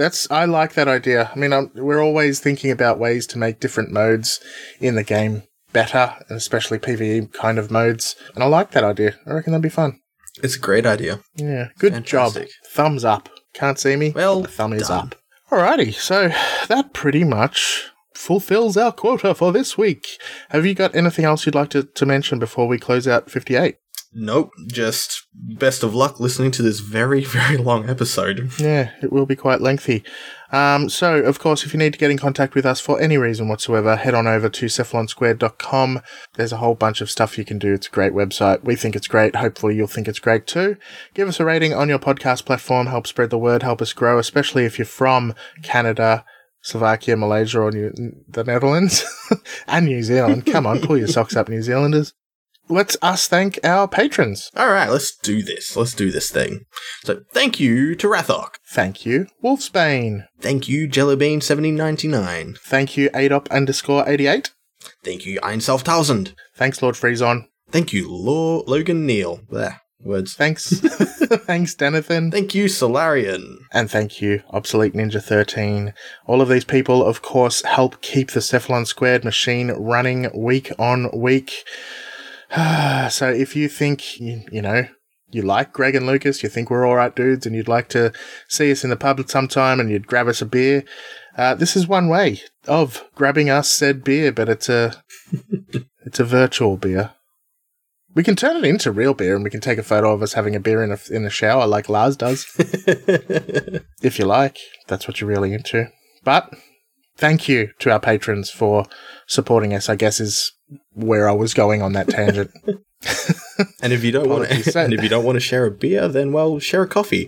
I like that idea. I mean, we're always thinking about ways to make different modes in the game better, and especially PvE kind of modes. And I like that idea. I reckon that'd be fun. It's a great idea. Yeah, good Fantastic. job. Thumbs up. Can't see me? Well the thumb is done. up. Alrighty, so that pretty much fulfills our quota for this week. Have you got anything else you'd like to mention before we close out 58? Nope, just best of luck listening to this very, very long episode. Yeah, it will be quite lengthy. So, of course, if you need to get in contact with us for any reason whatsoever, head on over to cephalonsquared.com. There's a whole bunch of stuff you can do. It's a great website. We think it's great. Hopefully you'll think it's great too. Give us a rating on your podcast platform. Help spread the word. Help us grow, especially if you're from Canada, Slovakia, Malaysia, or the Netherlands, and New Zealand. Come on, pull your socks up, New Zealanders. Let's us thank our patrons. All right, let's do this. Let's do this thing. So, thank you to Rathok. Thank you, Wolfsbane. Thank you, Jellybean7099. Thank you, ADOP_88. Thank you, Einself 1000. Thanks, Lord Freezon. Thank you, Logan Neal. There, words. Thanks. Thanks, Denathan. Thank you, Solarian. And thank you, Obsolete Ninja 13. All of these people, of course, help keep the Cephalon Squared machine running week on week. So if you think, you like Greg and Lucas, you think we're all right dudes, and you'd like to see us in the pub sometime and you'd grab us a beer, this is one way of grabbing us said beer, but it's a virtual beer. We can turn it into real beer, and we can take a photo of us having a beer in a shower like Lars does. If you like, that's what you're really into. But thank you to our patrons for supporting us, I guess is where I was going on that tangent. And if you don't want to share a beer, then well, share a coffee.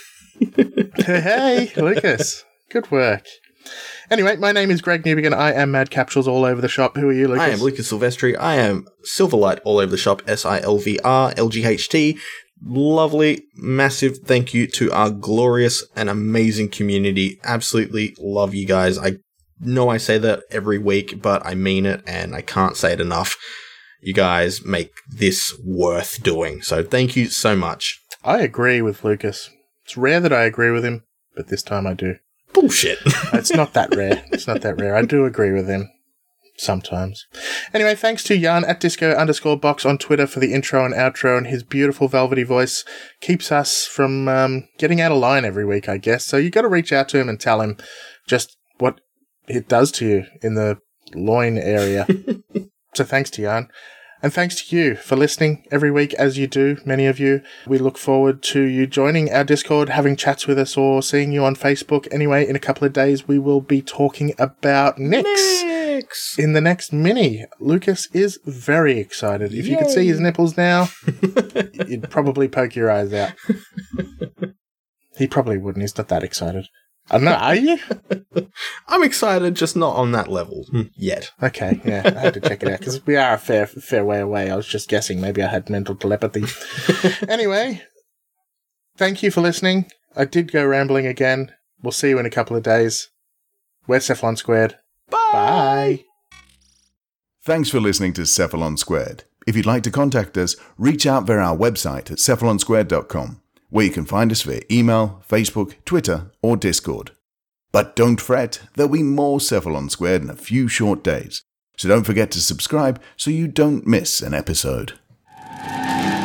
Hey, Lucas. Good work. Anyway, my name is Greg Newbigin. I am Mad Capsules all over the shop. Who are you, Lucas? I am Lucas Silvestri. I am Silverlight all over the shop. SILVRLGHT. Lovely, massive thank you to our glorious and amazing community. Absolutely love you guys. I know I say that every week, but I mean it, and I can't say it enough. You guys make this worth doing. So thank you so much. I agree with Lucas. It's rare that I agree with him, but this time I do. Bullshit. It's not that rare. It's not that rare. I do agree with him. Sometimes. Anyway, thanks to Jan at disco_box on Twitter for the intro and outro, and his beautiful velvety voice keeps us from getting out of line every week, I guess. So you got to reach out to him and tell him just what it does to you in the loin area. So thanks to Jan. And thanks to you for listening every week, as you do, many of you. We look forward to you joining our Discord, having chats with us, or seeing you on Facebook. Anyway, in a couple of days, we will be talking about Nyx in the next mini. Lucas is very excited. If you could see his nipples now, you'd probably poke your eyes out. He probably wouldn't. He's not that excited. I don't know, are you? I'm excited, just not on that level yet. Okay, yeah, I had to check it out, because we are a fair way away. I was just guessing. Maybe I had mental telepathy. Anyway, thank you for listening. I did go rambling again. We'll see you in a couple of days. We're Cephalon Squared. Bye! Thanks for listening to Cephalon Squared. If you'd like to contact us, reach out via our website at cephalonsquared.com, where you can find us via email, Facebook, Twitter, or Discord. But don't fret, there'll be more Cephalon Squared in a few short days, so don't forget to subscribe so you don't miss an episode.